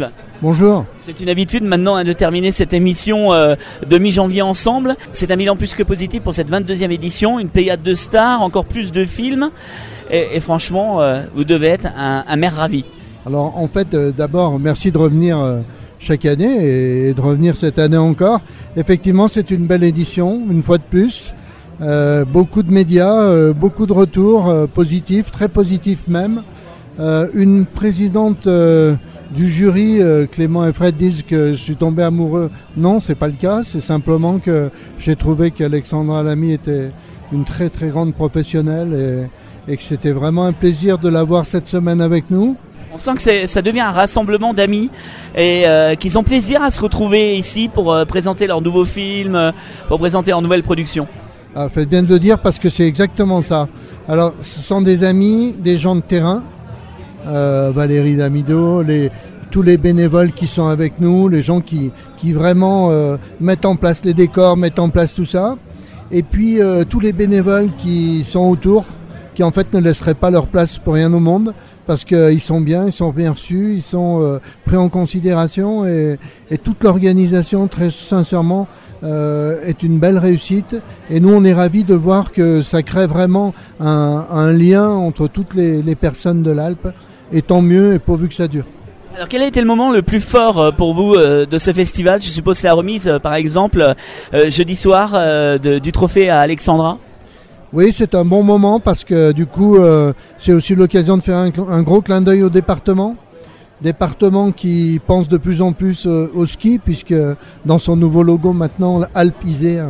Bonjour. C'est une habitude maintenant de terminer cette émission de mi-janvier ensemble. C'est un bilan plus que positif pour cette 22e édition, une pléiade de stars, encore plus de films. Et franchement, vous devez être un maire ravi. Alors en fait, d'abord, merci de revenir chaque année et de revenir cette année encore. Effectivement, c'est une belle édition, une fois de plus. Beaucoup de médias, beaucoup de retours positifs, très positifs même. Une présidente du jury, Clément et Fred, disent que je suis tombé amoureux. Non, c'est pas le cas. C'est simplement que j'ai trouvé qu'Alexandra Lamy était une très très grande professionnelle et que c'était vraiment un plaisir de la voir cette semaine avec nous. On sent que ça devient un rassemblement d'amis et qu'ils ont plaisir à se retrouver ici pour présenter leur nouveau film, pour présenter leur nouvelle production. Ah, faites bien de le dire parce que c'est exactement ça. Alors, ce sont des amis, des gens de terrain. Valérie Damido, tous les bénévoles qui sont avec nous, les gens qui vraiment mettent en place les décors, mettent en place tout ça. Et puis tous les bénévoles qui sont autour, qui en fait ne laisseraient pas leur place pour rien au monde, parce qu'ils sont bien reçus, ils sont pris en considération et toute l'organisation, très sincèrement, est une belle réussite. Et nous, on est ravis de voir que ça crée vraiment un lien entre toutes les personnes de l'Alpe. Et tant mieux, et pourvu que ça dure. Alors quel a été le moment le plus fort pour vous de ce festival ? Je suppose c'est la remise, par exemple, jeudi soir du trophée à Alexandra. Oui, c'est un bon moment parce que du coup, c'est aussi l'occasion de faire un gros clin d'œil au département. Département qui pense de plus en plus au ski, puisque dans son nouveau logo maintenant, Alpizea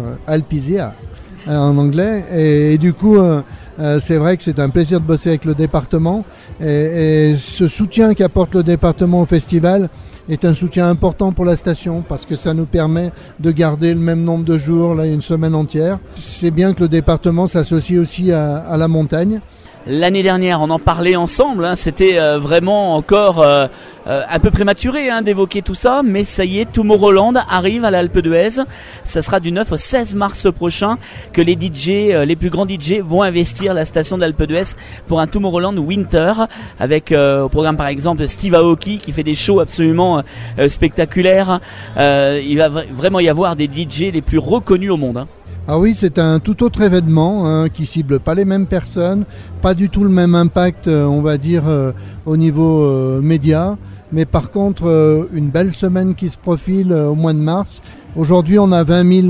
en anglais. Et du coup, c'est vrai que c'est un plaisir de bosser avec le département. Et ce soutien qu'apporte le département au festival est un soutien important pour la station parce que ça nous permet de garder le même nombre de jours, là, une semaine entière. C'est bien que le département s'associe aussi à la montagne. L'année dernière, on en parlait ensemble, c'était vraiment encore un peu prématuré d'évoquer tout ça, mais ça y est, Tomorrowland arrive à l'Alpe d'Huez. Ça sera du 9 au 16 mars prochain que les DJ, les plus grands DJ vont investir la station d'Alpe d'Huez pour un Tomorrowland Winter, avec au programme par exemple Steve Aoki qui fait des shows absolument spectaculaires. Il va vraiment y avoir des DJ les plus reconnus au monde. Ah oui, c'est un tout autre événement qui cible pas les mêmes personnes, pas du tout le même impact, on va dire, au niveau média. Mais par contre, une belle semaine qui se profile au mois de mars. Aujourd'hui, on a 20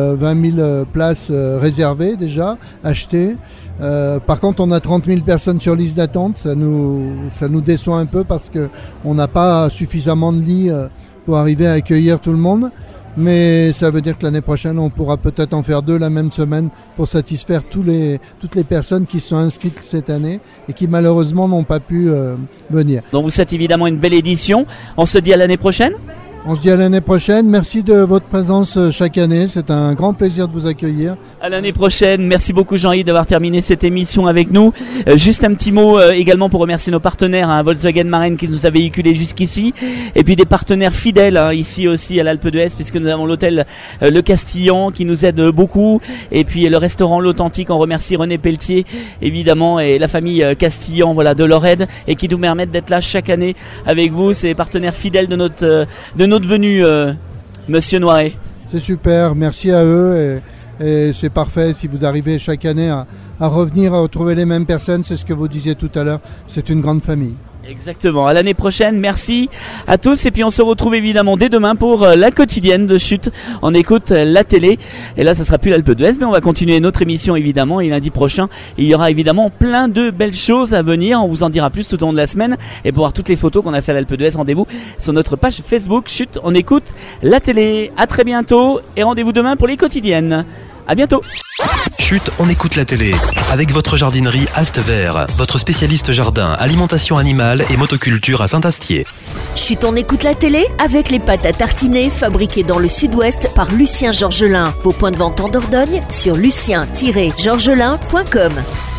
000 places réservées déjà, achetées. Par contre, on a 30 000 personnes sur liste d'attente. Ça nous déçoit un peu parce qu'on n'a pas suffisamment de lits pour arriver à accueillir tout le monde. Mais ça veut dire que l'année prochaine, on pourra peut-être en faire 2 la même semaine pour satisfaire toutes les personnes qui sont inscrites cette année et qui malheureusement n'ont pas pu venir. Donc vous souhaitez évidemment une belle édition. On se dit à l'année prochaine. On se dit à l'année prochaine. Merci de votre présence chaque année. C'est un grand plaisir de vous accueillir. À l'année prochaine. Merci beaucoup Jean-Yves d'avoir terminé cette émission avec nous. Juste un petit mot également pour remercier nos partenaires, Volkswagen Marraine qui nous a véhiculés jusqu'ici. Et puis des partenaires fidèles ici aussi à l'Alpe d'Huez, puisque nous avons l'hôtel Le Castillan qui nous aide beaucoup. Et puis le restaurant L'Authentique. On remercie René Pelletier évidemment et la famille Castillan de leur aide et qui nous permettent d'être là chaque année avec vous. C'est les partenaires fidèles de notre venue, Monsieur Noiret. C'est super, merci à eux et c'est parfait si vous arrivez chaque année à revenir, à retrouver les mêmes personnes, c'est ce que vous disiez tout à l'heure, c'est une grande famille. Exactement, à l'année prochaine, merci à tous et puis on se retrouve évidemment dès demain pour la quotidienne de Chute. On écoute la télé et là ça sera plus l'Alpe d'Huez mais on va continuer notre émission évidemment et lundi prochain il y aura évidemment plein de belles choses à venir, on vous en dira plus tout au long de la semaine et pour voir toutes les photos qu'on a fait à l'Alpe d'Huez, rendez-vous sur notre page Facebook Chute, on écoute la télé. À très bientôt et rendez-vous demain pour les quotidiennes. À bientôt. Chute, on écoute la télé. Avec votre jardinerie Alt Vert, votre spécialiste jardin, alimentation animale et motoculture à Saint-Astier. Chute, on écoute la télé avec les pâtes à tartiner fabriquées dans le sud-ouest par Lucien Georgelin. Vos points de vente en Dordogne sur lucien-georgelin.com.